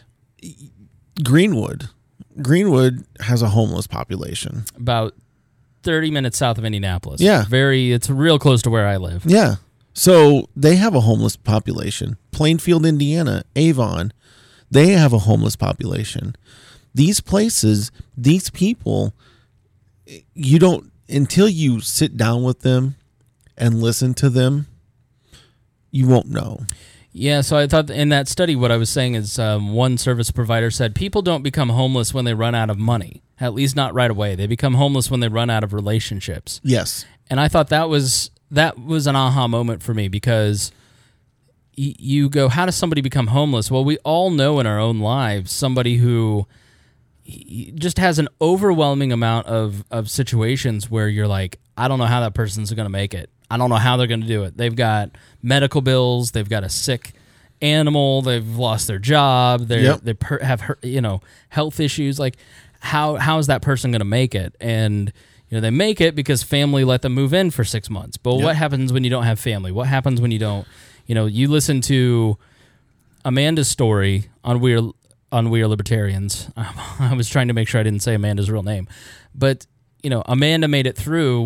Greenwood has a homeless population. About 30 minutes south of Indianapolis. Yeah. It's real close to where I live. Yeah. So they have a homeless population. Plainfield, Indiana, Avon, they have a homeless population. These places, these people, you don't, until you sit down with them and listen to them, you won't know. Yeah, so I thought in that study what I was saying is one service provider said people don't become homeless when they run out of money, at least not right away. They become homeless when they run out of relationships. Yes. And I thought that was an aha moment for me, because you go, how does somebody become homeless? Well, we all know in our own lives somebody who just has an overwhelming amount of situations where you're like, I don't know how that person's going to make it. I don't know how they're going to do it. They've got medical bills. They've got a sick animal. They've lost their job. They have health issues. Like, how is that person going to make it? And they make it because family let them move in for 6 months. But what happens when you don't have family? What happens when you don't? You listen to Amanda's story on We Are Libertarians. I was trying to make sure I didn't say Amanda's real name, but Amanda made it through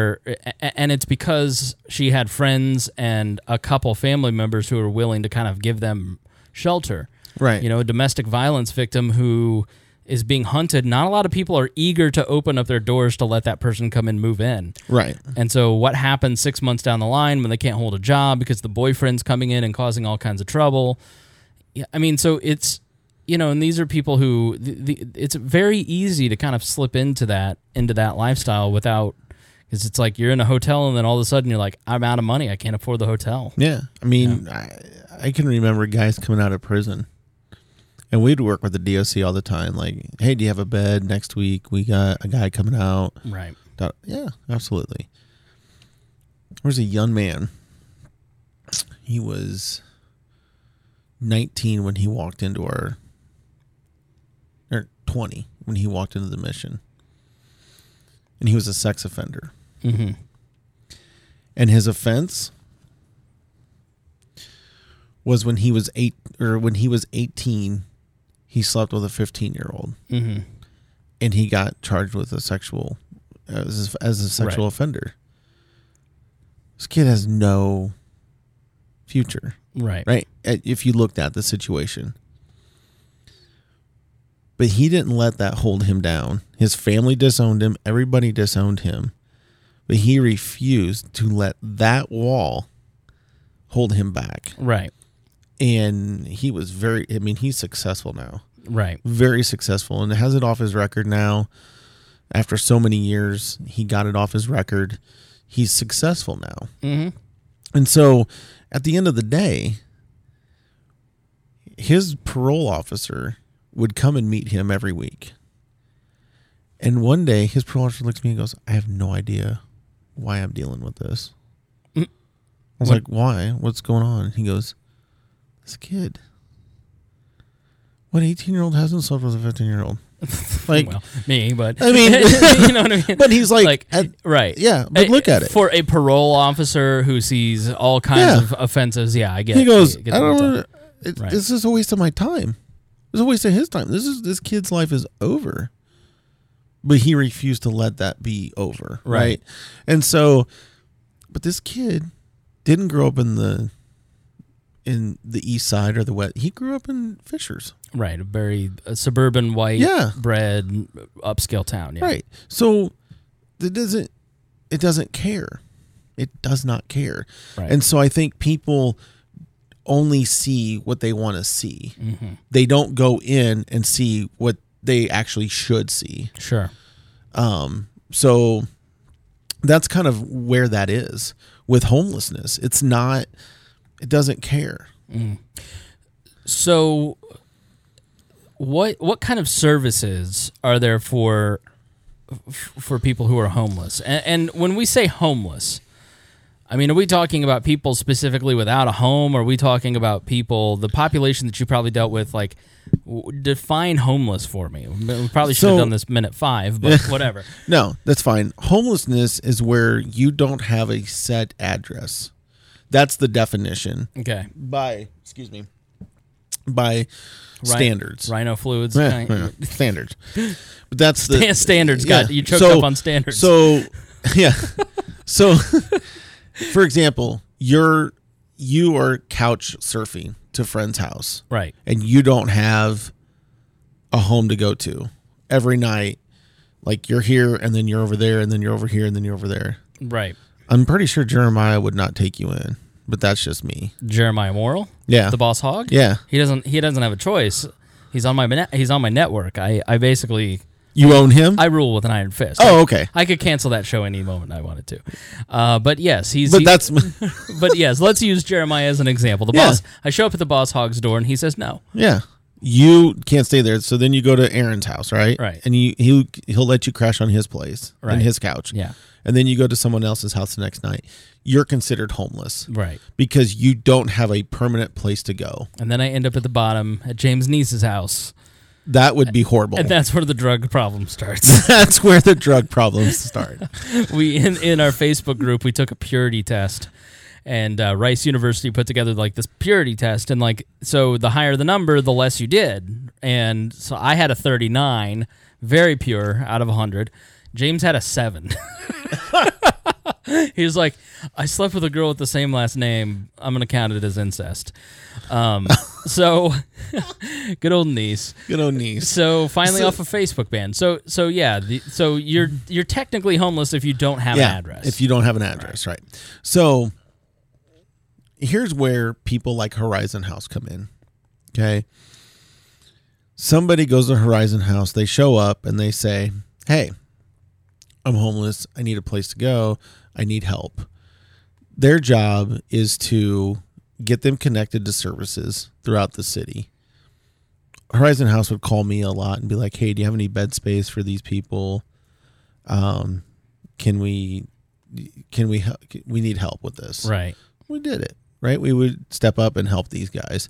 and it's because she had friends and a couple family members who were willing to kind of give them shelter. Right. A domestic violence victim who is being hunted. Not a lot of people are eager to open up their doors to let that person come and move in. Right. And so what happens 6 months down the line when they can't hold a job because the boyfriend's coming in and causing all kinds of trouble? Yeah, I mean, so it's, and these are people who it's very easy to kind of slip into that lifestyle without, because it's like you're in a hotel and then all of a sudden you're like, I'm out of money. I can't afford the hotel. Yeah. I mean, I can remember guys coming out of prison, and we'd work with the DOC all the time. Like, hey, do you have a bed next week? We got a guy coming out. Right. Yeah, absolutely. There was a young man. He was 19 when he walked into or 20 when he walked into the mission. And he was a sex offender. Mm-hmm. And his offense was when he was 18, he slept with a 15-year-old. Mm-hmm. And he got charged with as a sexual offender. This kid has no future. Right. Right? If you looked at the situation. But he didn't let that hold him down. His family disowned him. Everybody disowned him. But he refused to let that wall hold him back. Right. And he was he's successful now. Right. Very successful. And has it off his record now. After so many years, he got it off his record. He's successful now. Mm-hmm. And so at the end of the day, his parole officer would come and meet him every week. And one day his parole officer looks at me and goes, I have no idea why I'm dealing with this. I was like, why? What's going on? He goes, this kid. What 18-year-old hasn't slept with a 15-year-old? Like, well, me, but I mean, you know what I mean? But he's like right. Yeah, but look at it. For a parole officer who sees all kinds of offenses, yeah, I get it. He goes, I don't want Right. This is a waste of my time. It's a waste of his time. This kid's life is over. But he refused to let that be over. Right. And so, but this kid didn't grow up in the east side or the west. He grew up in Fishers. Right. A very suburban, white bread, upscale town. Yeah. Right. So it doesn't care. It does not care. Right. And so I think people only see what they want to see. Mm-hmm. They don't go in and see what they actually should see. Sure. So that's kind of where that is with homelessness. It doesn't care. Mm. So what kind of services are there for people who are homeless? And when we say homeless, I mean, are we talking about people specifically without a home? Or are we talking about the population that you probably dealt with? Like, define homeless for me. We probably should have done this minute 5, but whatever. No, that's fine. Homelessness is where you don't have a set address. That's the definition. Okay. By standards. Rhino fluids. Standards. But that's the standards. You choked up on standards. So, yeah. So, for example, you are couch surfing to a friend's house. Right. And you don't have a home to go to every night. Like, you're here and then you're over there and then you're over here and then you're over there. Right. I'm pretty sure Jeremiah would not take you in, but that's just me. Jeremiah Morrill? Yeah. The Boss Hog? Yeah. He doesn't have a choice. He's on my network. I basically You own him? I rule with an iron fist. Oh, okay. I could cancel that show any moment I wanted to. But yes, but yes, let's use Jeremiah as an example. The boss. I show up at the Boss Hog's door and he says no. Yeah. You can't stay there, so then you go to Aaron's house, right? Right. And he'll let you crash on his place, on his couch. Yeah. And then you go to someone else's house the next night. You're considered homeless. Right. Because you don't have a permanent place to go. And then I end up at the bottom at James Neese's house. That would be horrible. And that's where the drug problem starts. That's where the drug problems start. We in our Facebook group, we took a purity test. And Rice University put together like this purity test, and like so the higher the number, the less you did. And so I had a 39, very pure out of 100. James had a 7. He was like, I slept with a girl with the same last name. I'm gonna count it as incest. So good old niece. Good old niece. So finally off a Facebook ban. So yeah. So you're technically homeless if you don't have an address. If you don't have an address, right? So here's where people like Horizon House come in. Okay. Somebody goes to Horizon House, they show up and they say, hey, I'm homeless. I need a place to go. I need help. Their job is to get them connected to services throughout the city. Horizon House would call me a lot and be like, hey, do you have any bed space for these people? Can we need help with this? Right. We did it. Right? We would step up and help these guys.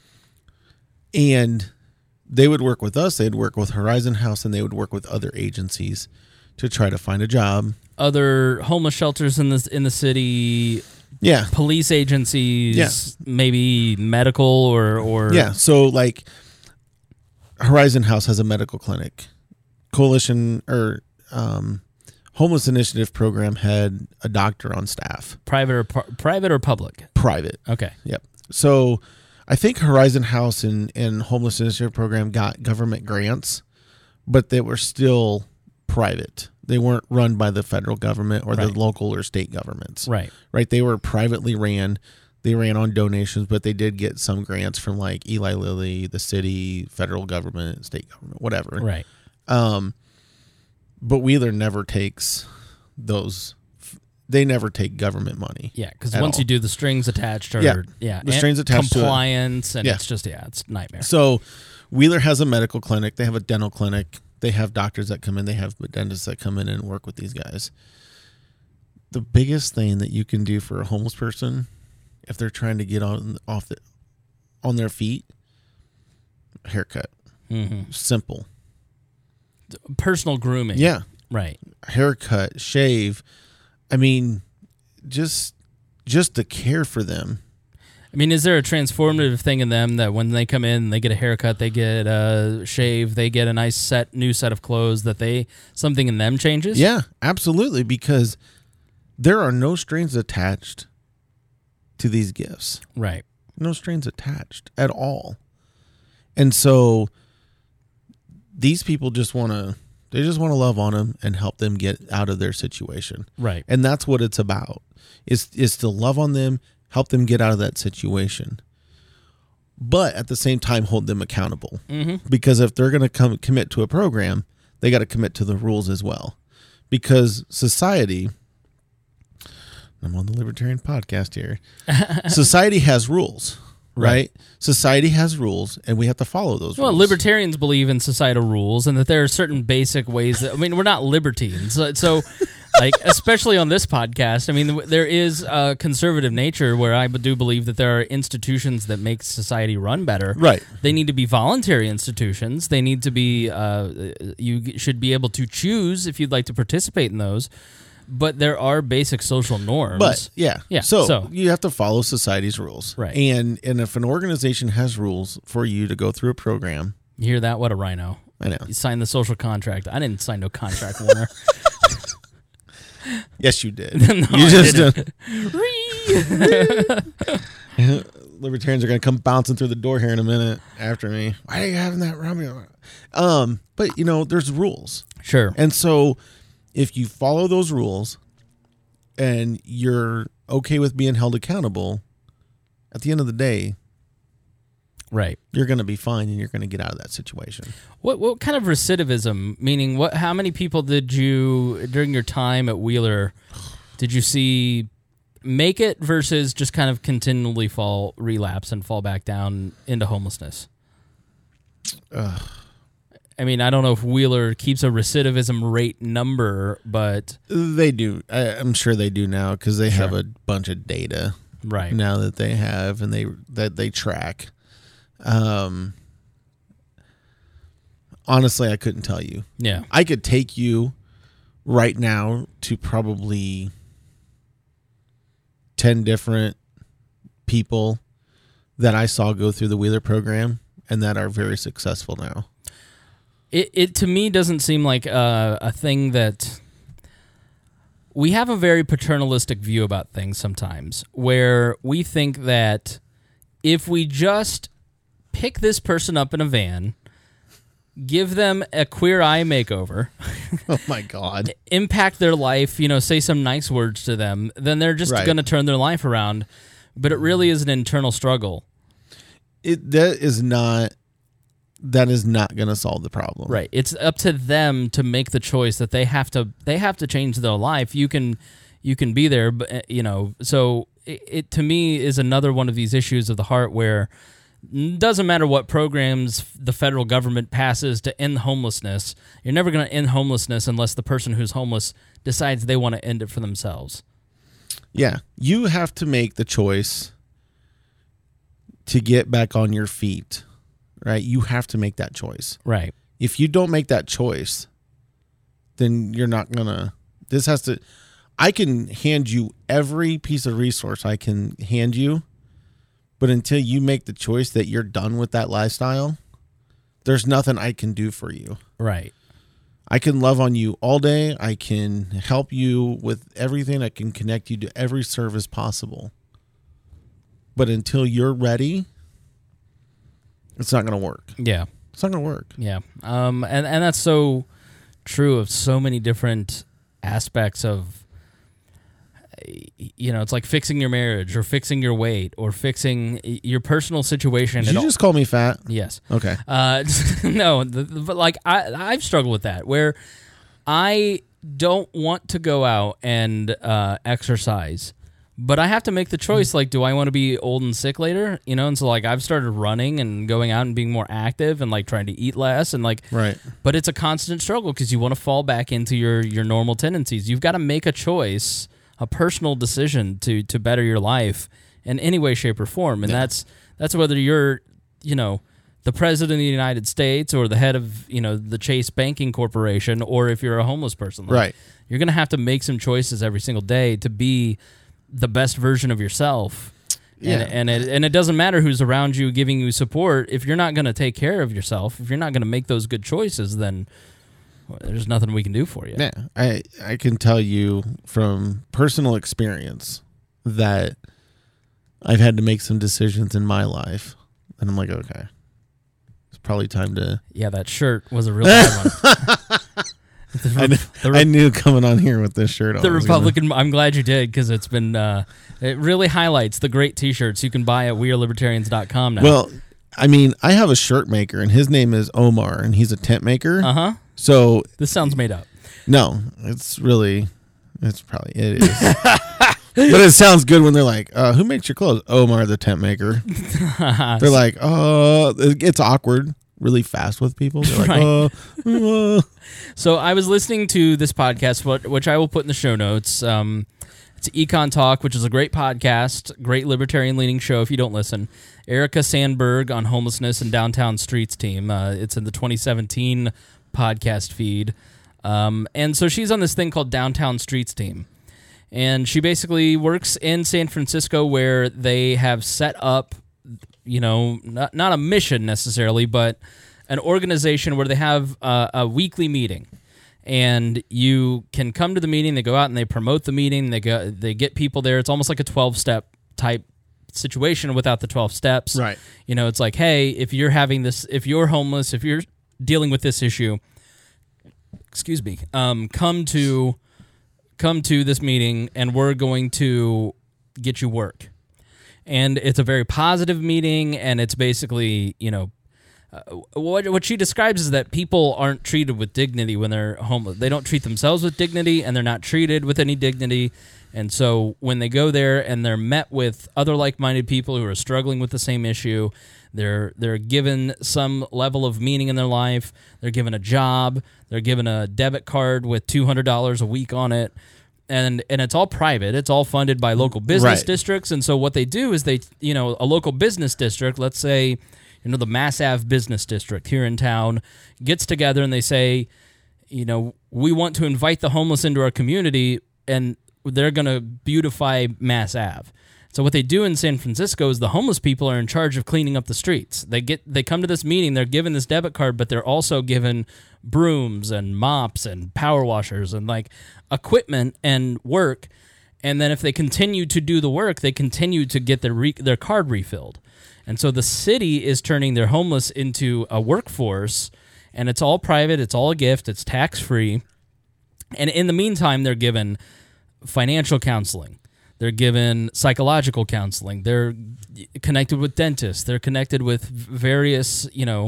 And they would work with us. They'd work with Horizon House, and they would work with other agencies to try to find a job. Other homeless shelters in the city. Yeah. Police agencies. Maybe medical or yeah. So like Horizon House has a medical clinic. Coalition or Homeless Initiative program had a doctor on staff. Private or public? Private. Okay. Yep. So I think Horizon House and Homeless Initiative program got government grants, but they were still private. They weren't run by the federal government or the local or state governments. Right. Right. They were privately ran. They ran on donations, but they did get some grants from like Eli Lilly, the city, federal government, state government, whatever. Right. But Wheeler never takes those they never take government money. Yeah, because at once all. you do, the strings attached are The strings attached to it. compliance, and Yeah. it's just it's a nightmare. So Wheeler has a medical clinic. They have a dental clinic. They have doctors that come in. They have dentists that come in and work with these guys. The biggest thing that you can do for a homeless person, if they're trying to get on their feet, haircut. Mm-hmm. Simple. Personal grooming. Yeah. Right. Haircut, shave. I mean, just to care for them. I mean, is there a transformative thing in them that when they come in, they get a haircut, they get a shave, they get a nice new set of clothes, that something in them changes? Yeah, absolutely, because there are no strings attached to these gifts. Right. No strings attached at all. And so these people just want to love on them and help them get out of their situation. Right. And that's what it's about, is to love on them, help them get out of that situation. But at the same time, hold them accountable. Mm-hmm. Because if they're going to commit to a program, they got to commit to the rules as well. Because society, I'm on the Libertarian podcast here, society has rules. Right? Society has rules, and we have to follow those Well, rules. libertarians believe in societal rules, and that there are certain basic ways that, I mean, we're not libertines. So like, especially on this podcast, I mean, there is a conservative nature where I do believe that there are institutions that make society run better. Right. They need to be voluntary institutions. They need to be, you should be able to choose if you'd like to participate in those. But there are basic social norms. But yeah. Yeah, So so- you have to follow society's rules. Right. And if an organization has rules for you to go through a program, You hear that? What a rhino. I know. You signed the social contract. I didn't sign no contract, Warner. Yes, you did. No, you I just didn't. Libertarians are going to come bouncing through the door here in a minute after me. Why are you having that Romeo? But there's rules. Sure. And so if you follow those rules and you're okay with being held accountable, at the end of the day, Right. you're going to be fine and you're going to get out of that situation. What kind of recidivism, meaning how many people did you, during your time at Wheeler, did you see make it versus just kind of continually relapse and fall back down into homelessness? I mean, I don't know if Wheeler keeps a recidivism rate number, but They do. I'm sure they do now because they have Sure. a bunch of data right. now that they have and they track. Honestly, I couldn't tell you. Yeah. I could take you right now to probably 10 different people that I saw go through the Wheeler program and that are very successful now. It to me doesn't seem like a thing that we have a very paternalistic view about things sometimes, where we think that if we just pick this person up in a van, give them a Queer Eye makeover, Oh my God. impact their life, say some nice words to them, then they're just Right. going to turn their life around. But it really is an internal struggle. That is not going to solve the problem. Right. It's up to them to make the choice that they have to change their life. You can be there, but so it to me is another one of these issues of the heart where it doesn't matter what programs the federal government passes to end homelessness. You're never going to end homelessness unless the person who's homeless decides they want to end it for themselves. Yeah. You have to make the choice to get back on your feet, right? You have to make that choice. Right. If you don't make that choice, then you're not going to, I can hand you every piece of resource I can hand you, but until you make the choice that you're done with that lifestyle, there's nothing I can do for you. Right. I can love on you all day. I can help you with everything. I can connect you to every service possible. But until you're ready, it's not going to work. Yeah. It's not going to work. Yeah. And that's so true of so many different aspects of, it's like fixing your marriage or fixing your weight or fixing your personal situation. Did you just call me fat? Yes. Okay. No, but like I've struggled with that where I don't want to go out and exercise, but I have to make the choice, like, do I want to be old and sick later? You know, and so, like, I've started running and going out and being more active and, like, trying to eat less and, like, Right. but it's a constant struggle because you want to fall back into your normal tendencies. You've got to make a choice, a personal decision to better your life in any way, shape, or form, and that's whether you're, you know, the president of the United States or the head of, you know, the Chase Banking Corporation, or if you're a homeless person. Like, Right. You're going to have to make some choices every single day to be the best version of yourself. Yeah. And it doesn't matter who's around you giving you support. If you're not going to take care of yourself, if you're not going to make those good choices, then there's nothing we can do for you. Yeah, I can tell you from personal experience that I've had to make some decisions in my life, and I'm like, okay, it's probably time to. Yeah, that shirt was a real bad one. I knew coming on here with this shirt on. The Republican. I'm glad you did, because it's been. It really highlights the great T-shirts you can buy at wearelibertarians.com now. Well, I mean, I have a shirt maker, and his name is Omar, and he's a tent maker. So this sounds made up. No, it is. But it sounds good when they're like, who makes your clothes? Omar, the tent maker. They're like, it gets awkward really fast with people. They're like, So I was listening to this podcast, which I will put in the show notes. It's Econ Talk, which is a great podcast, great libertarian-leaning show if you don't listen. Erica Sandberg on homelessness and downtown streets team. It's in the 2017 podcast feed. And so she's on this thing called Downtown Streets Team. And she basically works in San Francisco, where they have set up, you know, not a mission necessarily, but an organization where they have a weekly meeting. And you can come to the meeting, they go out and they promote the meeting, they get people there. It's almost like a 12-step type situation without the 12 steps. Right. You know, it's like, hey, if you're homeless, if you're dealing with this issue, excuse me, come to this meeting and we're going to get you work. And it's a very positive meeting, and it's basically, you know, what she describes is that people aren't treated with dignity when they're homeless. They don't treat themselves with dignity, and they're not treated with any dignity. And so when they go there and they're met with other like-minded people who are struggling with the same issue, they're given some level of meaning in their life. They're given a job. They're given a debit card with $200 a week on it. And it's all private. It's all funded by local business districts. And so what they do is a local business district, let's say, you know, the Mass Ave Business District here in town, gets together and they say, you know, we want to invite the homeless into our community, and they're going to beautify Mass Ave. So what they do in San Francisco is the homeless people are in charge of cleaning up the streets. They come to this meeting, they're given this debit card, but they're also given brooms and mops and power washers and like equipment and work. And then if they continue to do the work, they continue to get their card refilled. And so the city is turning their homeless into a workforce, and it's all private, it's all a gift, it's tax-free. And in the meantime, they're given financial counseling. They're given psychological counseling. They're connected with dentists. They're connected with various, you know,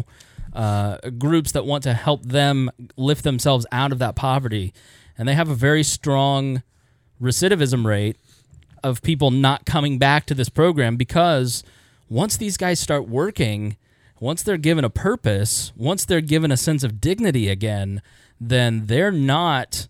groups that want to help them lift themselves out of that poverty. And they have a very strong recidivism rate of people not coming back to this program, because once these guys start working, once they're given a purpose, once they're given a sense of dignity again, then they're not...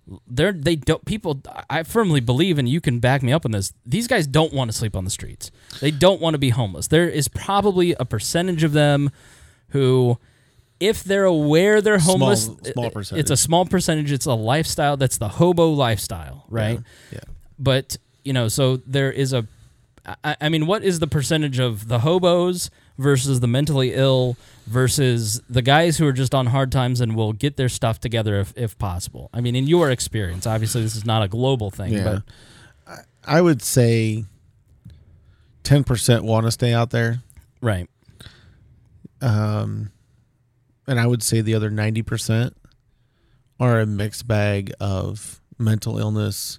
I firmly believe, and you can back me up on this, these guys don't want to sleep on the streets. They don't want to be homeless. There is probably a percentage of them who, if they're aware they're homeless, small percentage. It's a small percentage. It's a lifestyle. That's the hobo lifestyle, right? Yeah. But, you know, so there is I mean, what is the percentage of the hobos versus the mentally ill versus the guys who are just on hard times and will get their stuff together if possible? I mean, in your experience, obviously this is not a global thing, but I would say 10% want to stay out there. Right. And I would say the other 90% are a mixed bag of mental illness,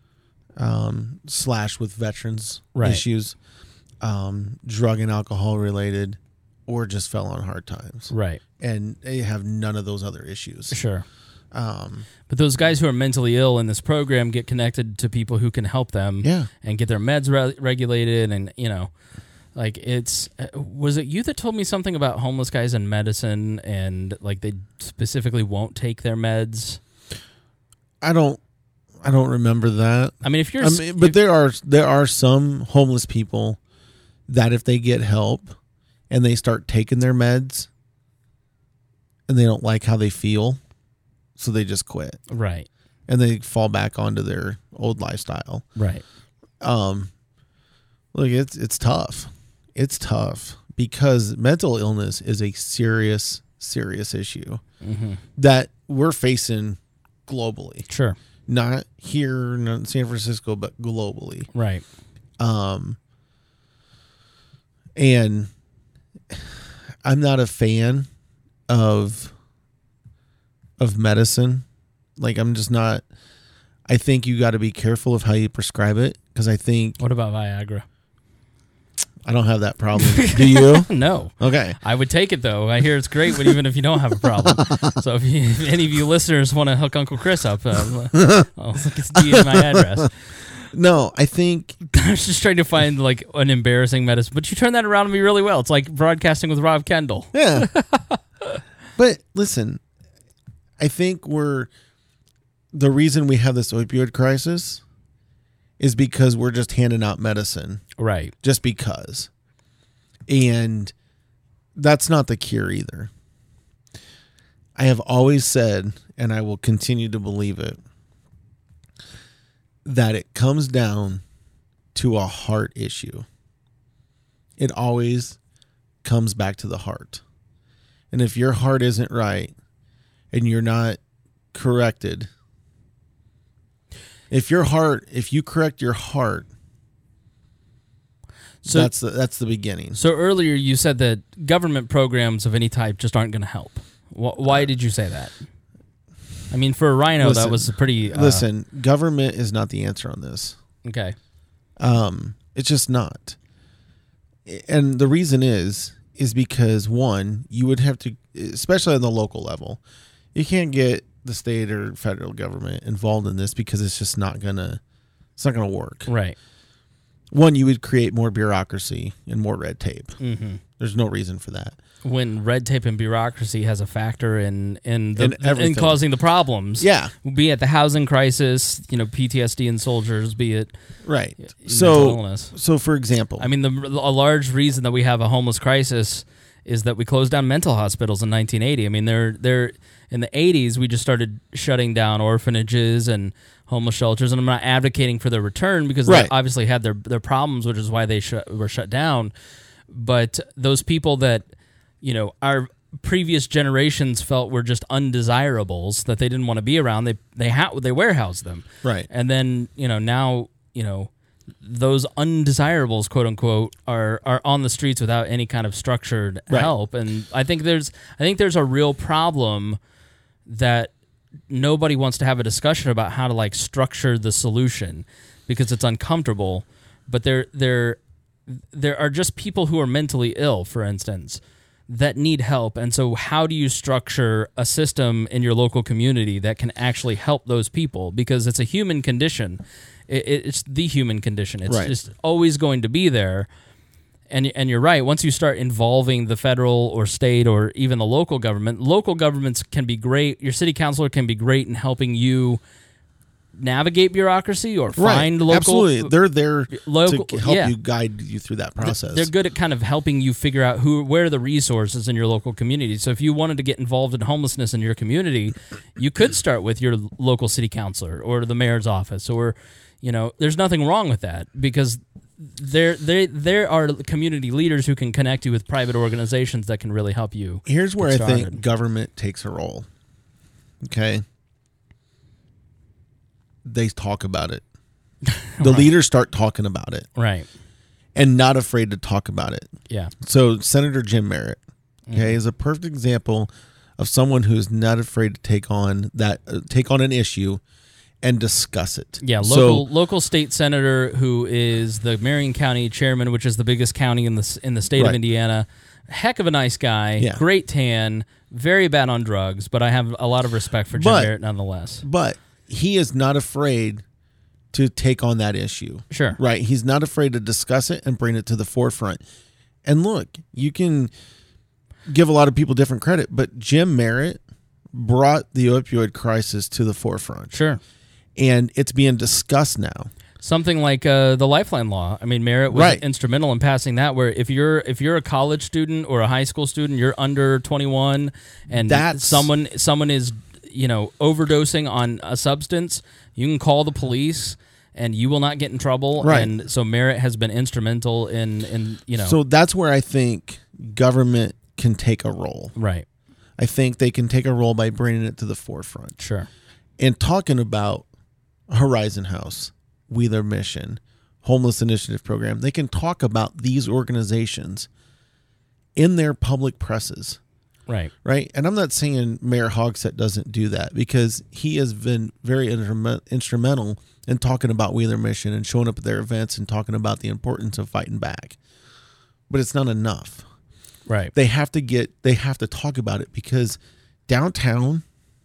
/ with veterans issues, drug and alcohol related, or just fell on hard times. Right. And they have none of those other issues. Sure. But those guys who are mentally ill in this program get connected to people who can help them and get their meds regulated. And, like was it you that told me something about homeless guys in medicine and like they specifically won't take their meds? I don't remember that. I mean, if you're, but there are some homeless people that if they get help and they start taking their meds and they don't like how they feel, so they just quit. Right. And they fall back onto their old lifestyle. Right. Look, it's tough. It's tough because mental illness is a serious issue that we're facing globally. Sure. Not here in San Francisco, but globally. Right. And I'm not a fan of medicine. Like, I'm just not. I think you got to be careful of how you prescribe it because I think. What about Viagra? I don't have that problem. Do you? No. Okay. I would take it, though. I hear it's great even if you don't have a problem. So if any of you listeners want to hook Uncle Chris up, I'll DM my address. No, I think... I was just trying to find like an embarrassing medicine, but you turned that around on me really well. It's like broadcasting with Rob Kendall. Yeah. But listen, I think the reason we have this opioid crisis is because we're just handing out medicine. Right. Just because. And that's not the cure either. I have always said, and I will continue to believe it, that it comes down to a heart issue. It always comes back to the heart. And if your heart isn't right and you're not corrected, if you correct your heart, so that's the beginning. So earlier you said that government programs of any type just aren't going to help. Why did you say that? I mean, for a rhino, that was a pretty... listen, government is not the answer on this. Okay. It's just not. And the reason is because, one, you would have to, especially on the local level, you can't get the state or federal government involved in this because it's just not gonna work. Right. One, you would create more bureaucracy and more red tape. Mm-hmm. There's no reason for that. When red tape and bureaucracy has a factor in causing the problems. Yeah. Be it the housing crisis, PTSD in soldiers, be it right. Mental illness. So for example, I mean, a large reason that we have a homeless crisis is that we closed down mental hospitals in 1980. I mean, they're in the 80s, we just started shutting down orphanages and homeless shelters, and I'm not advocating for their return because they obviously had their problems, which is why they were shut down. But those people that, our previous generations felt were just undesirables, that they didn't want to be around, they warehoused them. Right. And then, now, those undesirables, quote unquote, are on the streets without any kind of structured help. And I think there's a real problem that nobody wants to have a discussion about how to structure the solution because it's uncomfortable. But there are just people who are mentally ill, for instance, that need help. And so how do you structure a system in your local community that can actually help those people? Because it's a human condition. It's the human condition. It's just always going to be there. And you're right. Once you start involving the federal or state or even the local governments can be great. Your city councilor can be great in helping you navigate bureaucracy or find local. Absolutely. They're there to help you, guide you through that process. They're good at kind of helping you figure out where are the resources in your local community. So if you wanted to get involved in homelessness in your community, you could start with your local city councilor or the mayor's office, or there's nothing wrong with that because there are community leaders who can connect you with private organizations that can really help you. Here's where I think government takes a role. Okay. They talk about it. The leaders start talking about it. Right. And not afraid to talk about it. Yeah. So Senator Jim Merritt, is a perfect example of someone who is not afraid to take on an issue and discuss it. Yeah, local state senator who is the Marion County chairman, which is the biggest county in the state of Indiana, heck of a nice guy, Yeah. great tan, very bad on drugs, but I have a lot of respect for Jim Merritt nonetheless. But he is not afraid to take on that issue. Sure. Right? He's not afraid to discuss it and bring it to the forefront. And look, you can give a lot of people different credit, but Jim Merritt brought the opioid crisis to the forefront. Sure. And it's being discussed now. Something like the Lifeline law. I mean, Merritt was instrumental in passing that. Where if you're a college student or a high school student, you're under 21, and someone is overdosing on a substance, you can call the police, and you will not get in trouble. Right. And so Merritt has been instrumental in. So that's where I think government can take a role. Right. I think they can take a role by bringing it to the forefront. Sure. And talking about Horizon House, Wheeler Mission, Homeless Initiative Program, they can talk about these organizations in their public presses. Right. Right. And I'm not saying Mayor Hogsett doesn't do that, because he has been very instrumental in talking about Wheeler Mission and showing up at their events and talking about the importance of fighting back. But it's not enough. Right. They have to talk about it, because downtown,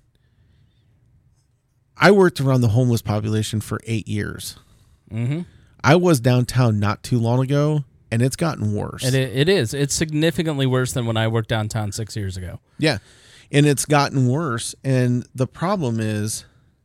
I worked around the homeless population for 8 years. Mm-hmm. I was downtown not too long ago, and it's gotten worse. And it is. It's significantly worse than when I worked downtown 6 years ago. Yeah, and it's gotten worse. And the problem is,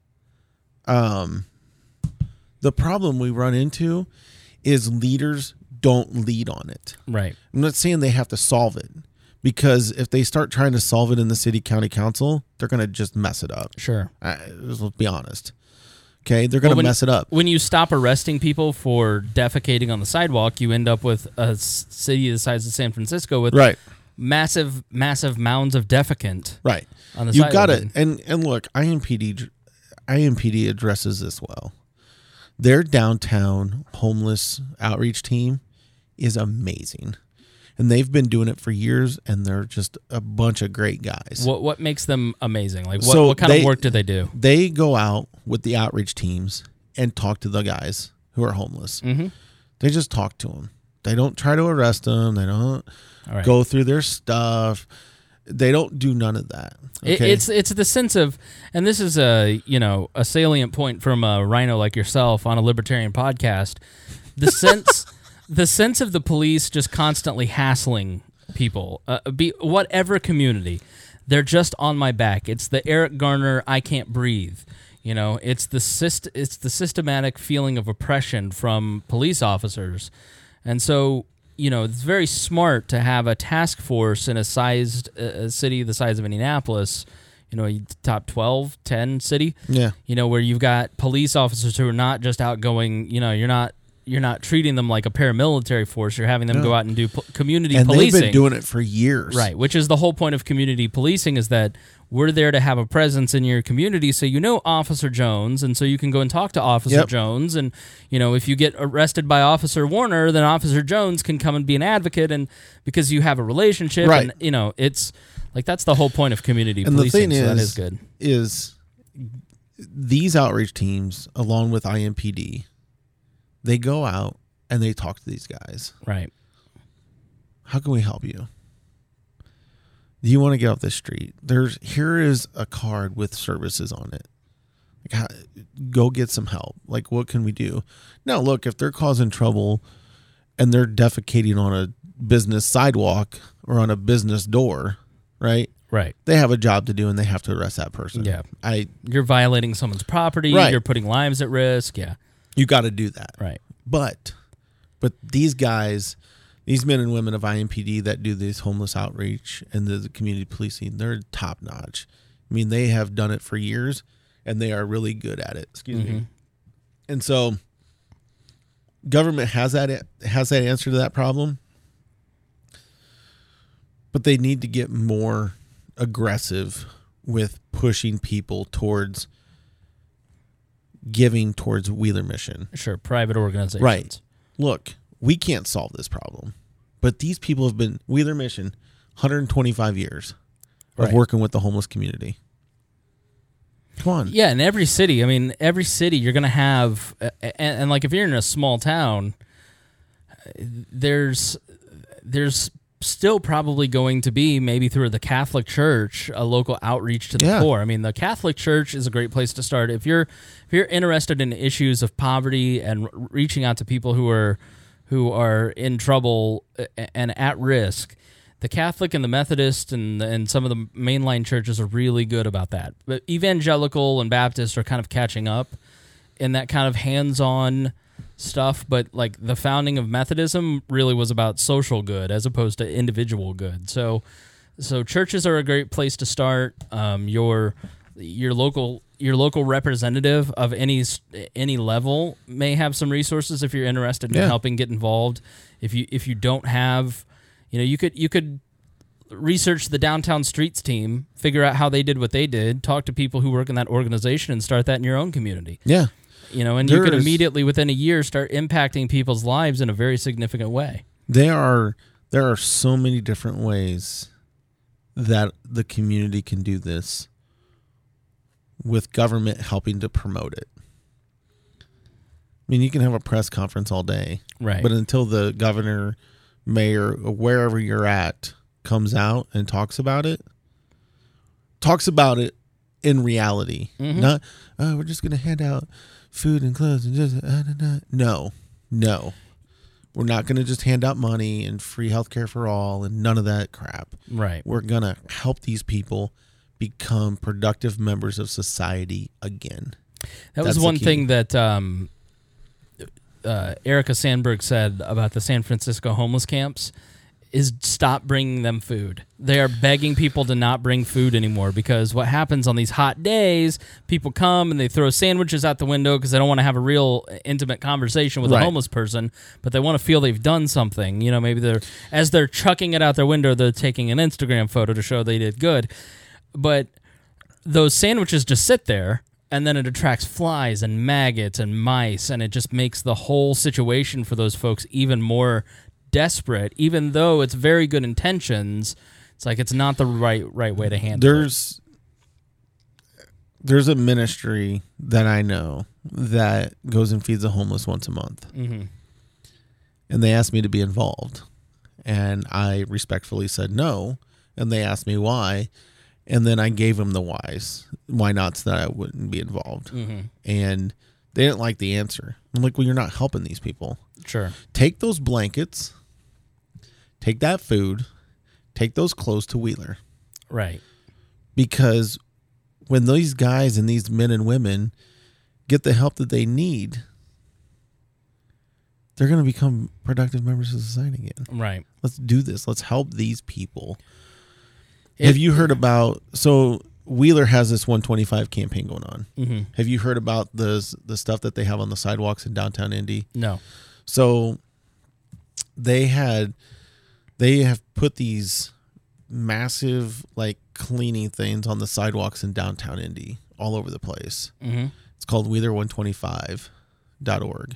the problem we run into is leaders don't lead on it. Right. I'm not saying they have to solve it, because if they start trying to solve it in the city county council, they're going to just mess it up. Sure. Let's be honest. Okay, they're going to mess it up. When you stop arresting people for defecating on the sidewalk, you end up with a city the size of San Francisco with massive mounds of defecant. Right. On the you sidewalk. got it. And look, IMPD addresses this well. Their downtown homeless outreach team is amazing. And they've been doing it for years, and they're just a bunch of great guys. What makes them amazing? Like what kind of work do they do? They go out with the outreach teams and talk to the guys who are homeless. Mm-hmm. They just talk to them. They don't try to arrest them. They don't go through their stuff. They don't do none of that. Okay? It's the sense of, and this is a salient point from a rhino like yourself on a libertarian podcast. The sense of the police just constantly hassling people, be whatever community, they're just on my back. It's the Eric Garner I can't breathe. It's the systematic feeling of oppression from police officers, and so it's very smart to have a task force in a city the size of Indianapolis. Top 12, 10 city. Yeah. Where you've got police officers who are not just outgoing. You're not treating them like a paramilitary force. You're having them go out and do community policing. And they've been doing it for years. Right, which is the whole point of community policing, is that we're there to have a presence in your community, so Officer Jones, and so you can go and talk to Officer Jones, and if you get arrested by Officer Warner, then Officer Jones can come and be an advocate, and because you have a relationship, right. And it's like that's the whole point of community policing. The thing so that is good. Is these outreach teams, along with IMPD, they go out and they talk to these guys. Right. How can we help you? Do you want to get off this street? Here is a card with services on it. Go get some help. Like, what can we do? Now, look, if they're causing trouble and they're defecating on a business sidewalk or on a business door, right? Right. They have a job to do, and they have to arrest that person. Yeah. You're violating someone's property. Right. You're putting lives at risk. Yeah. You got to do that. Right. But these guys, these men and women of IMPD that do this homeless outreach and the community policing, they're top notch. I mean, they have done it for years, and they are really good at it. Excuse me. And so government has that answer to that problem, but they need to get more aggressive with pushing people towards giving towards Wheeler Mission. Sure, private organizations. Right. Look, we can't solve this problem, but these people have been Wheeler Mission 125 years of working with the homeless community. Come on. Yeah, in every city, you're going to have, and like if you're in a small town, there's still probably going to be, maybe through the Catholic Church, a local outreach to the poor. I mean, the Catholic Church is a great place to start. If you're interested in issues of poverty and reaching out to people who are in trouble and at risk, the Catholic and the Methodist and some of the mainline churches are really good about that. But Evangelical and Baptist are kind of catching up in that kind of hands-on stuff. But like the founding of Methodism really was about social good as opposed to individual good. So churches are a great place to start. Your local representative of any level may have some resources if you're interested in helping get involved. If you don't have, you could research the Downtown Streets team, figure out how they did what they did, talk to people who work in that organization, and start that in your own community. Yeah. And you could immediately, within a year, start impacting people's lives in a very significant way. There are so many different ways that the community can do this with government helping to promote it. I mean, you can have a press conference all day, right? But until the governor, mayor, or wherever you're at comes out and talks about it in reality. Mm-hmm. Not, we're just going to hand out food and clothes and just no. We're not going to just hand out money and free healthcare for all and none of that crap. Right. We're going to help these people become productive members of society again. That was one thing that Erica Sandberg said about the San Francisco homeless camps is stop bringing them food. They are begging people to not bring food anymore because what happens on these hot days, people come and they throw sandwiches out the window because they don't want to have a real intimate conversation with a homeless person, but they want to feel they've done something. Maybe as they're chucking it out their window, they're taking an Instagram photo to show they did good. But those sandwiches just sit there, and then it attracts flies and maggots and mice, and it just makes the whole situation for those folks even more desperate. Even though it's very good intentions, it's like it's not the right way to handle it. There's a ministry that I know that goes and feeds the homeless once a month. Mm-hmm. And they asked me to be involved. And I respectfully said no. And they asked me why. And then I gave them the why nots that I wouldn't be involved. Mm-hmm. And they didn't like the answer. I'm like, well, you're not helping these people. Sure. Take those blankets, take that food, take those clothes to Wheeler. Right. Because when these guys and these men and women get the help that they need, they're going to become productive members of society again. Right. Let's do this. Let's help these people. Have you heard about, so Wheeler has this 125 campaign going on. Mm-hmm. Have you heard about the stuff that they have on the sidewalks in downtown Indy? No. So they have put these massive like cleaning things on the sidewalks in downtown Indy all over the place. Mm-hmm. It's called Wheeler125.org.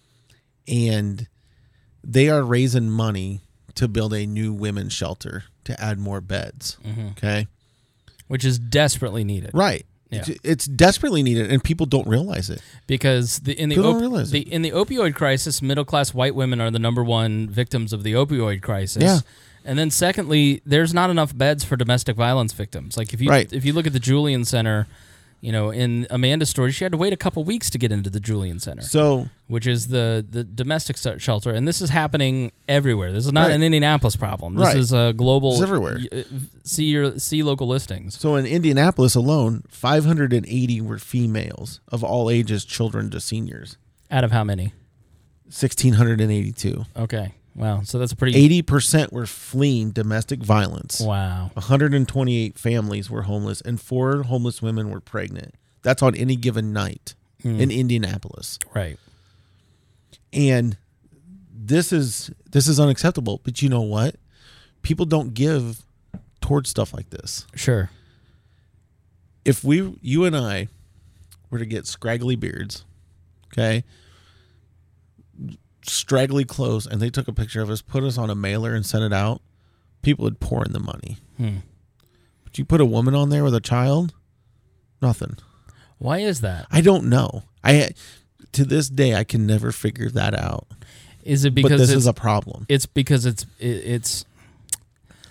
And they are raising money to build a new women's shelter to add more beds. Mm-hmm. Okay. Which is desperately needed. Right. Yeah. It's desperately needed, and people don't realize it. Because in the opioid crisis, middle-class white women are the number one victims of the opioid crisis. Yeah. And then secondly, there's not enough beds for domestic violence victims. Like if you look at the Julian Center, in Amanda's story, she had to wait a couple weeks to get into the Julian Center. So, which is the domestic shelter, and this is happening everywhere. This is not an Indianapolis problem. This is a global. It's everywhere. See local listings. So in Indianapolis alone, 580 were females of all ages, children to seniors. Out of how many? 1,682. Okay. Wow. So that's a pretty... 80% were fleeing domestic violence. Wow. 128 families were homeless, and 4 homeless women were pregnant. That's on any given night in Indianapolis. Right. And this is unacceptable. But you know what? People don't give towards stuff like this. Sure. If you and I were to get scraggly beards, okay, straggly clothes, and they took a picture of us, put us on a mailer and sent it out, people would pour in the money. But you put a woman on there with a child, nothing. Why is that? I don't know. To this day, I can never figure that out. Is it because this is a problem? It's because it's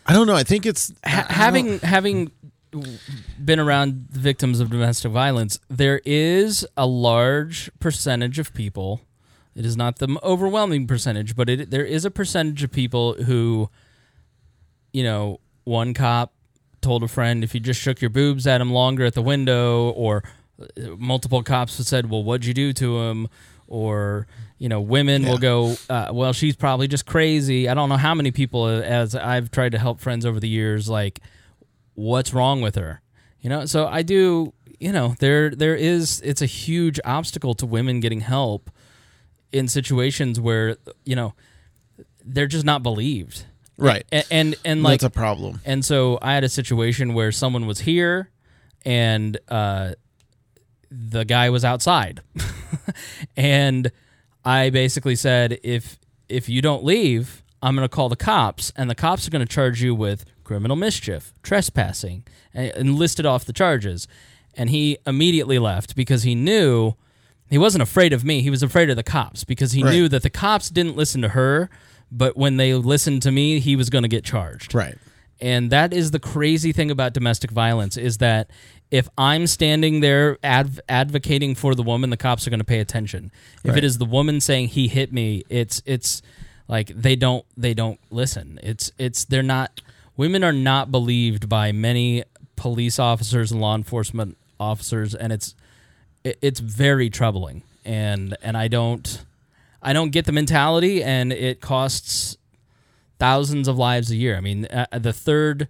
I don't know. I think it's having been around victims of domestic violence, there is a large percentage of people. It is not the overwhelming percentage, but there is a percentage of people who, one cop told a friend, if you just shook your boobs at him longer at the window, or multiple cops said, well, what'd you do to him? Or, women will go, well, she's probably just crazy. I don't know how many people, as I've tried to help friends over the years, like, what's wrong with her? So I do, it's a huge obstacle to women getting help in situations where, they're just not believed. Right. And like, that's a problem. And so I had a situation where someone was here and the guy was outside. And I basically said, if you don't leave, I'm going to call the cops, and the cops are going to charge you with criminal mischief, trespassing, and listed off the charges. And he immediately left because he knew he wasn't afraid of me. He was afraid of the cops because he knew that the cops didn't listen to her, but when they listened to me, he was going to get charged. Right. And that is the crazy thing about domestic violence, is that if I'm standing there advocating for the woman, the cops are going to pay attention. If it is the woman saying he hit me, it's like they don't listen. They're not. Women are not believed by many police officers and law enforcement officers, and it's very troubling. And I don't get the mentality, and it costs thousands of lives a year. I mean, the third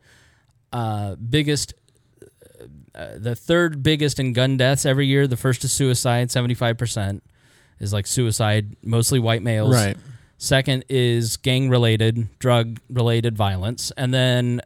biggest in gun deaths every year. The first is suicide. 75% is like suicide, mostly white males. Right. Second is gang-related, drug-related violence, and then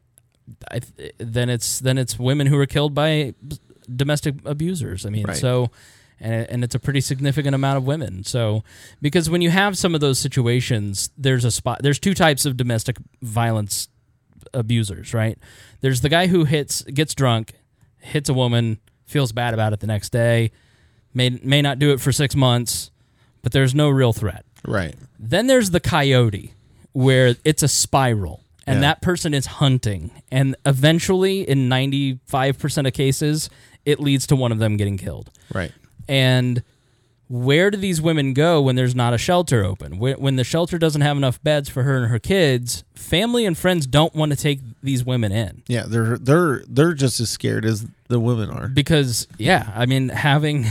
it's women who are killed by domestic abusers. I mean, so, and it's a pretty significant amount of women. So, because when you have some of those situations, there's two types of domestic violence abusers, right? There's the guy who gets drunk, hits a woman, feels bad about it the next day, may not do it for 6 months, but there's no real threat. Right. Then there's the coyote, where it's a spiral, and that person is hunting, and eventually, in 95% of cases, it leads to one of them getting killed. Right. And where do these women go when there's not a shelter open? When the shelter doesn't have enough beds for her and her kids, family and friends don't want to take these women in. Yeah, they're just as scared as the women are. Because, I mean, having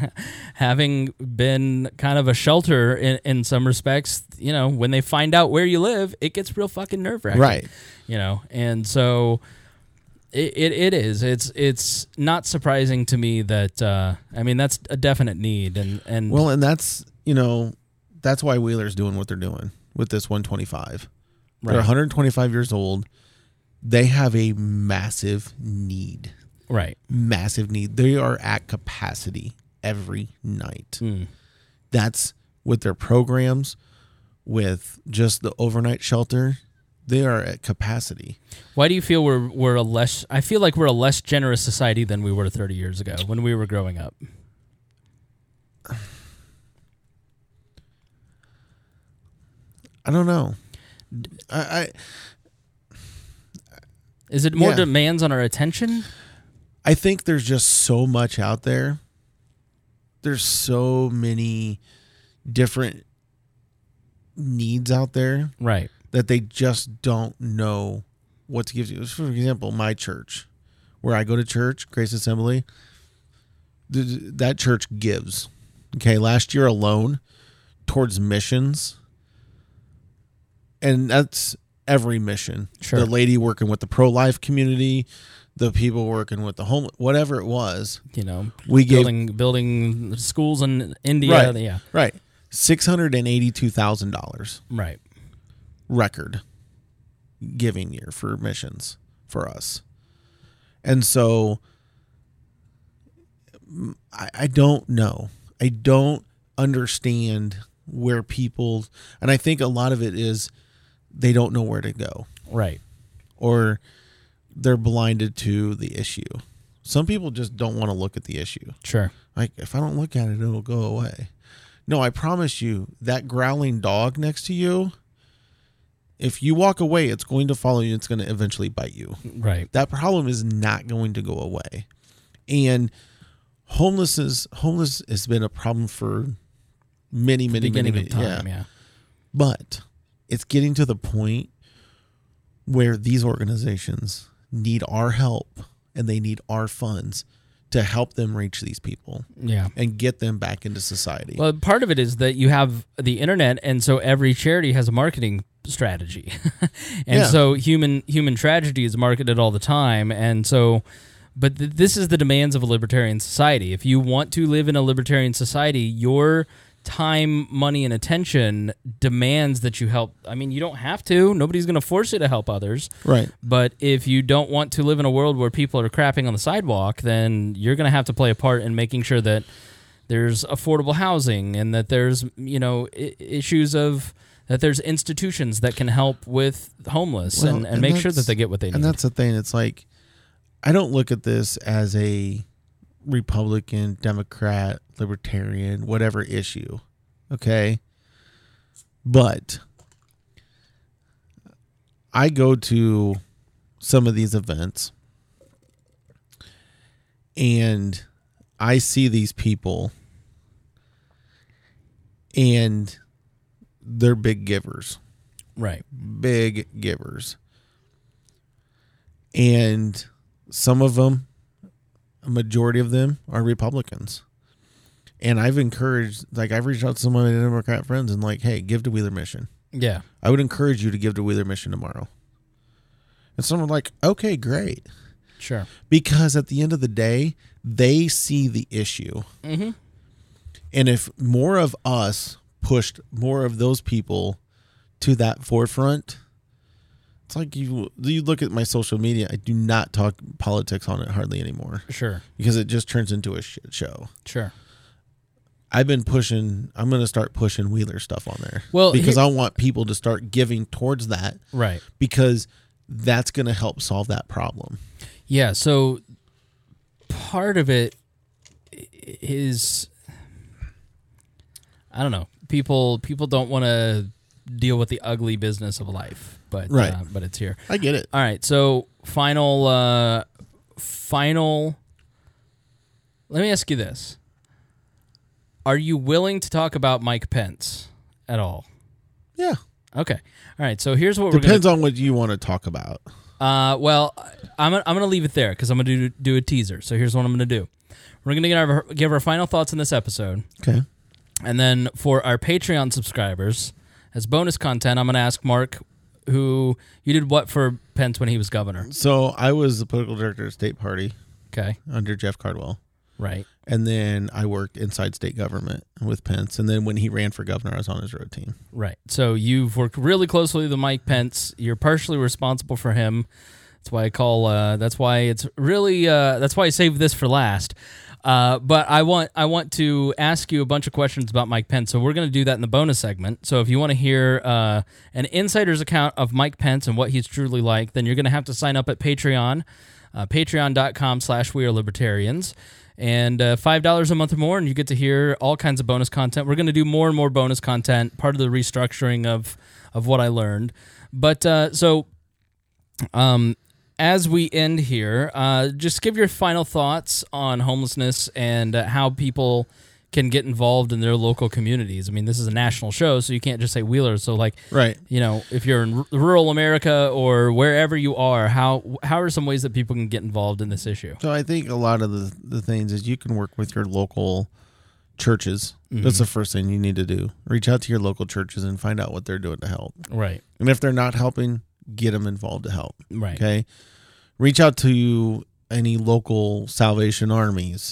been kind of a shelter in some respects, when they find out where you live, it gets real fucking nerve-wracking. Right. And so it is. It's not surprising to me that, that's a definite need. And well, and that's why Wheeler's doing what they're doing with this 125. Right. They're 125 years old. They have a massive need. Right. Massive need. They are at capacity every night. That's with their programs, with just the overnight shelter. They are at capacity. Why do you feel we're a less? I feel like we're a less generous society than we were 30 years ago when we were growing up. I don't know. Is it more demands on our attention? I think there's just so much out there. There's so many different needs out there. Right. That they just don't know what to give you. For example, my church, where I go to church, Grace Assembly, that church gives. Okay, last year alone, towards missions, and that's every mission. Sure. The lady working with the pro-life community, the people working with the home, whatever it was. We building schools in India. Right. Yeah. Right. $682,000. Right. Record giving year for missions for us. And so I don't know. I don't understand where people, and I think a lot of it is they don't know where to go. Right. Or they're blinded to the issue. Some people just don't want to look at the issue. Sure. Like, if I don't look at it, it'll go away. No, I promise you, that growling dog next to you If you walk away, it's going to follow you. It's going to eventually bite you. Right. That problem is not going to go away. And homeless has been a problem for many time, yeah. But it's getting to the point where these organizations need our help and they need our funds to help them reach these people, and get them back into society. Well, part of it is that you have the internet, and so every charity has a marketing strategy, and so human tragedy is marketed all the time, and so. But this is the demands of a libertarian society. If you want to live in a libertarian society, your time, money, and attention demands that you help. I mean, you don't have to. Nobody's going to force you to help others. Right. But if you don't want to live in a world where people are crapping on the sidewalk, then you're going to have to play a part in making sure that there's affordable housing and that there's, issues of that there's institutions that can help with homeless and make sure that they get what they need. And that's the thing. It's like, I don't look at this as a Republican, Democrat, Libertarian, whatever issue, okay? But I go to some of these events and I see these people and they're big givers. Right. Big givers. And some of them, a majority of them, are Republicans. And I've reached out to some of my Democrat friends and hey, give to Wheeler Mission. Yeah. I would encourage you to give to Wheeler Mission tomorrow. And someone okay, great. Sure. Because at the end of the day, they see the issue. Mm-hmm. And if more of us pushed more of those people to that forefront, it's like you look at my social media, I do not talk politics on it hardly anymore. Sure. Because it just turns into a shit show. Sure. I'm going to start pushing Wheeler stuff on there. Well, because I want people to start giving towards that. Right. Because that's going to help solve that problem. Yeah, so part of it is, I don't know, people don't want to deal with the ugly business of life, but right. But it's here. I get it. All right, so final. Let me ask you this: are you willing to talk about Mike Pence at all? Yeah. Okay. All right. So here's what depends on what you want to talk about. Well, I'm gonna leave it there because I'm gonna do a teaser. So here's what I'm gonna do: we're gonna give our final thoughts on this episode. Okay. And then for our Patreon subscribers, as bonus content, I'm going to ask Mark, who you did what for Pence when he was governor? So I was the political director of State Party. Okay. Under Jeff Cardwell. Right. And then I worked inside state government with Pence. And then when he ran for governor, I was on his road team. Right. So you've worked really closely with Mike Pence. You're partially responsible for him. That's why that's why I saved this for last. But I want to ask you a bunch of questions about Mike Pence. So we're going to do that in the bonus segment. So if you want to hear an insider's account of Mike Pence and what he's truly like, then you're going to have to sign up at Patreon, patreon.com/wearelibertarians. And $5 a month or more, and you get to hear all kinds of bonus content. We're going to do more and more bonus content, part of the restructuring of what I learned. But as we end here, just give your final thoughts on homelessness and how people can get involved in their local communities. I mean, this is a national show, so you can't just say Wheeler. So, right. If you're in rural America or wherever you are, how are some ways that people can get involved in this issue? So I think a lot of the things is you can work with your local churches. Mm-hmm. That's the first thing you need to do. Reach out to your local churches and find out what they're doing to help. Right. And if they're not helping, get them involved to help. Right. Okay. Reach out to any local Salvation Armies,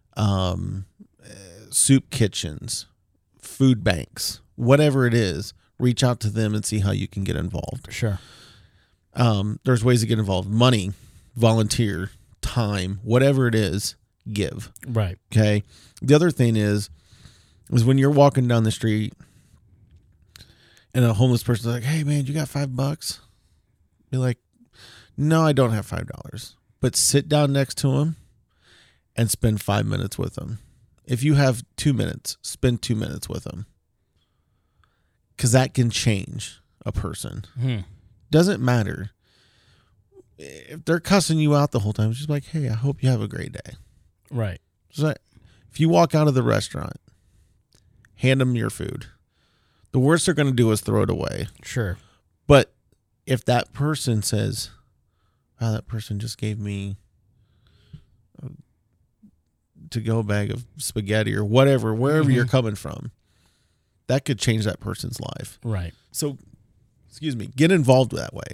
soup kitchens, food banks, whatever it is. Reach out to them and see how you can get involved. Sure. There's ways to get involved. Money, volunteer, time, whatever it is, give. Right. Okay. The other thing is when you're walking down the street and a homeless person's like, "Hey man, you got $5?" Be like, "No, I don't have $5." But sit down next to him and spend 5 minutes with him. If you have 2 minutes, spend 2 minutes with him. Because that can change a person. Doesn't matter. If they're cussing you out the whole time, it's just like, hey, I hope you have a great day. Right. So if you walk out of the restaurant, hand them your food. The worst they're going to do is throw it away. Sure. But if that person says, wow, that person just gave me a to-go bag of spaghetti or whatever, wherever you're coming from, that could change that person's life. Right. So, get involved that way.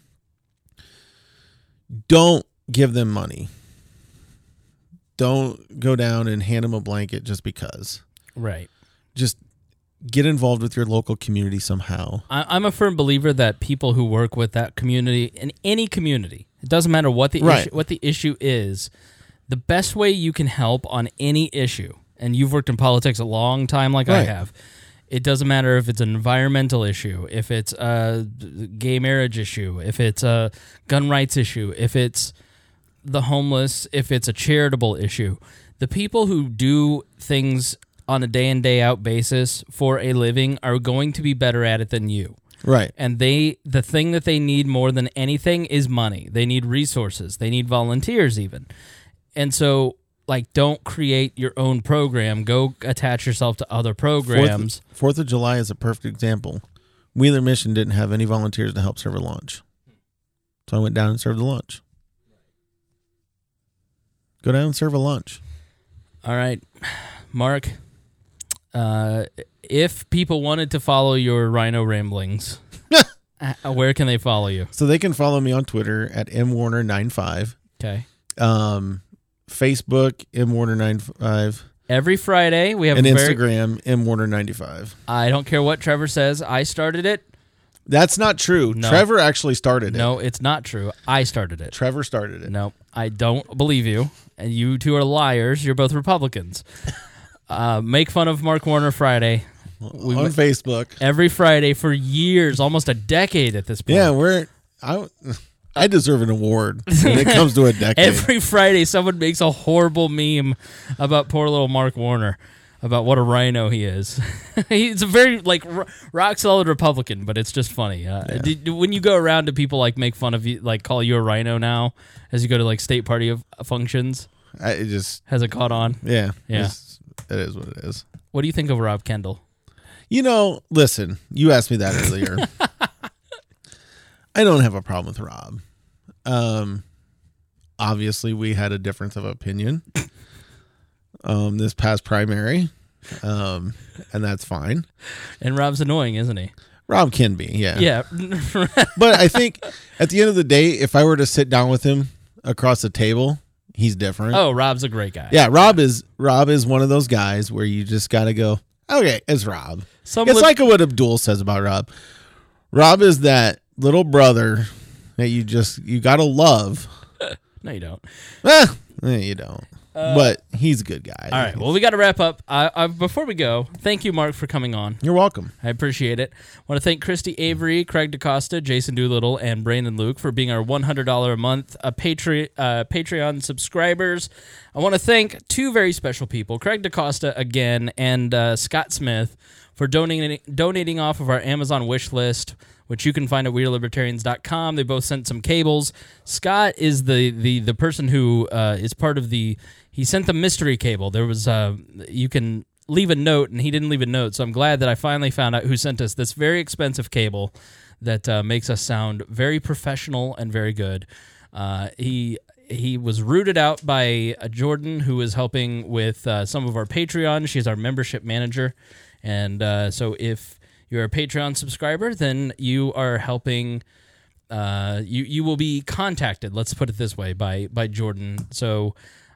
Don't give them money. Don't go down and hand them a blanket just because. Right. Just get involved with your local community somehow. I'm a firm believer that people who work with that community, in any community, it doesn't matter what the issue is, the best way you can help on any issue, and you've worked in politics a long time like I have, it doesn't matter if it's an environmental issue, if it's a gay marriage issue, if it's a gun rights issue, if it's the homeless, if it's a charitable issue. The people who do things on a day in, day out basis for a living are going to be better at it than you. Right. And the thing that they need more than anything is money. They need resources. They need volunteers even. And so, like, don't create your own program. Go attach yourself to other programs. 4th of July is a perfect example. Wheeler Mission didn't have any volunteers to help serve a lunch. So I went down and served the lunch. Go down and serve a lunch. All right. Mark, if people wanted to follow your Rhino ramblings, where can they follow you? So they can follow me on Twitter at mwarner95. Okay. Facebook, mwarner95. Every Friday, we have and Instagram, mwarner95. I don't care what Trevor says. I started it. That's not true. No. Trevor actually started it. No, it's not true. I started it. Trevor started it. No, I don't believe you. And you two are liars. You're both Republicans. Make fun of Mark Warner Friday. On Facebook. Every Friday for years, almost a decade at this point. Yeah, I deserve an award when it comes to a decade. Every Friday, someone makes a horrible meme about poor little Mark Warner, about what a rhino he is. He's a very, rock solid Republican, but it's just funny. When you go around to people, make fun of you, call you a rhino now, as you go to, state party functions? Has it caught on? Yeah. Yeah. It is what it is. What do you think of Rob Kendall? Listen, you asked me that earlier. I don't have a problem with Rob. Obviously, we had a difference of opinion this past primary, and that's fine. And Rob's annoying, isn't he? Rob can be, yeah. Yeah. But I think at the end of the day, if I were to sit down with him across the table, he's different. Oh, Rob's a great guy. Yeah, Rob is one of those guys where you just got to go, okay, it's Rob. It's like what Abdul says about Rob. Rob is that little brother that you got to love. No, you don't. You don't. But he's a good guy. All right. Well, we got to wrap up. Before we go, thank you, Mark, for coming on. You're welcome. I appreciate it. I want to thank Christy Avery, Craig DaCosta, Jason Doolittle, and Brandon Luke for being our $100 a month Patreon subscribers. I want to thank two very special people, Craig DaCosta again, and Scott Smith, for donating off of our Amazon wish list, which you can find at WeAreLibertarians.com. They both sent some cables. Scott is the person who is part of the... He sent the mystery cable. There was... you can leave a note, and he didn't leave a note, so I'm glad that I finally found out who sent us this very expensive cable that makes us sound very professional and very good. He was rooted out by Jordan, who is helping with some of our Patreon. She's our membership manager. And so if you're a Patreon subscriber, then you are helping. You will be contacted. Let's put it this way by Jordan. So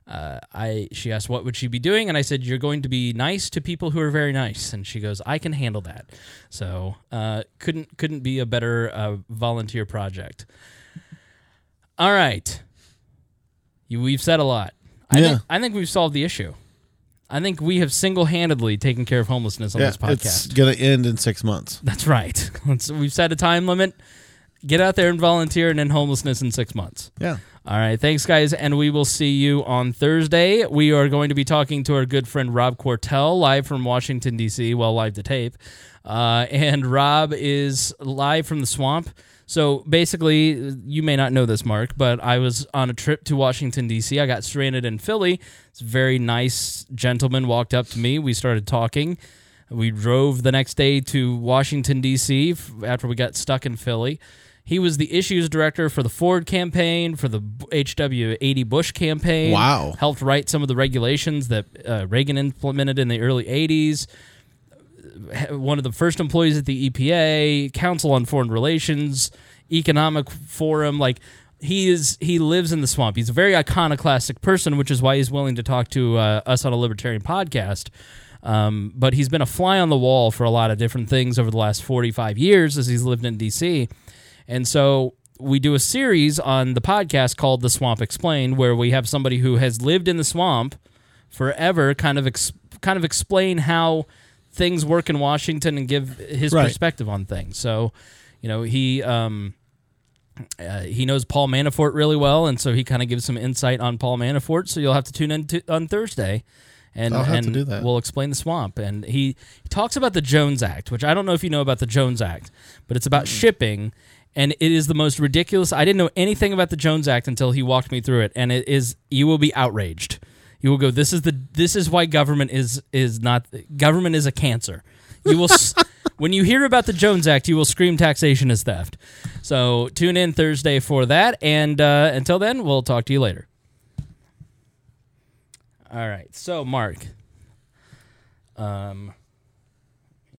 she asked what would she be doing, and I said you're going to be nice to people who are very nice. And she goes, I can handle that. So couldn't be a better volunteer project. All right, we've said a lot. I think we've solved the issue. I think we have single-handedly taken care of homelessness on this podcast. It's going to end in 6 months. That's right. We've set a time limit. Get out there and volunteer and end homelessness in 6 months. Yeah. All right, thanks, guys, and we will see you on Thursday. We are going to be talking to our good friend Rob Quartel, live from Washington, D.C., well, live to tape. And Rob is live from the swamp. So basically, you may not know this, Mark, but I was on a trip to Washington, D.C. I got stranded in Philly. This very nice gentleman walked up to me. We started talking. We drove the next day to Washington, D.C. after we got stuck in Philly. He was the issues director for the Ford campaign, for the HW 80 Bush campaign. Wow. Helped write some of the regulations that Reagan implemented in the early 80s. One of the first employees at the EPA, Council on Foreign Relations, Economic Forum. Like, he lives in the swamp. He's a very iconoclastic person, which is why he's willing to talk to us on a libertarian podcast. But he's been a fly on the wall for a lot of different things over the last 45 years as he's lived in D.C. And so we do a series on the podcast called The Swamp Explained, where we have somebody who has lived in the swamp forever kind of explain how things work in Washington and give his perspective on things. So, he knows Paul Manafort really well, and so he kind of gives some insight on Paul Manafort. So you'll have to tune in on Thursday, and we'll explain the swamp. And he talks about the Jones Act, which I don't know if you know about the Jones Act, but it's about shipping, and it is the most ridiculous. I didn't know anything about the Jones Act until he walked me through it, and you will be outraged. You will go, this is why government is a cancer. You will when you hear about the Jones Act, you will scream taxation is theft. So tune in Thursday for that, and until then, we'll talk to you later. All right. So, Mark,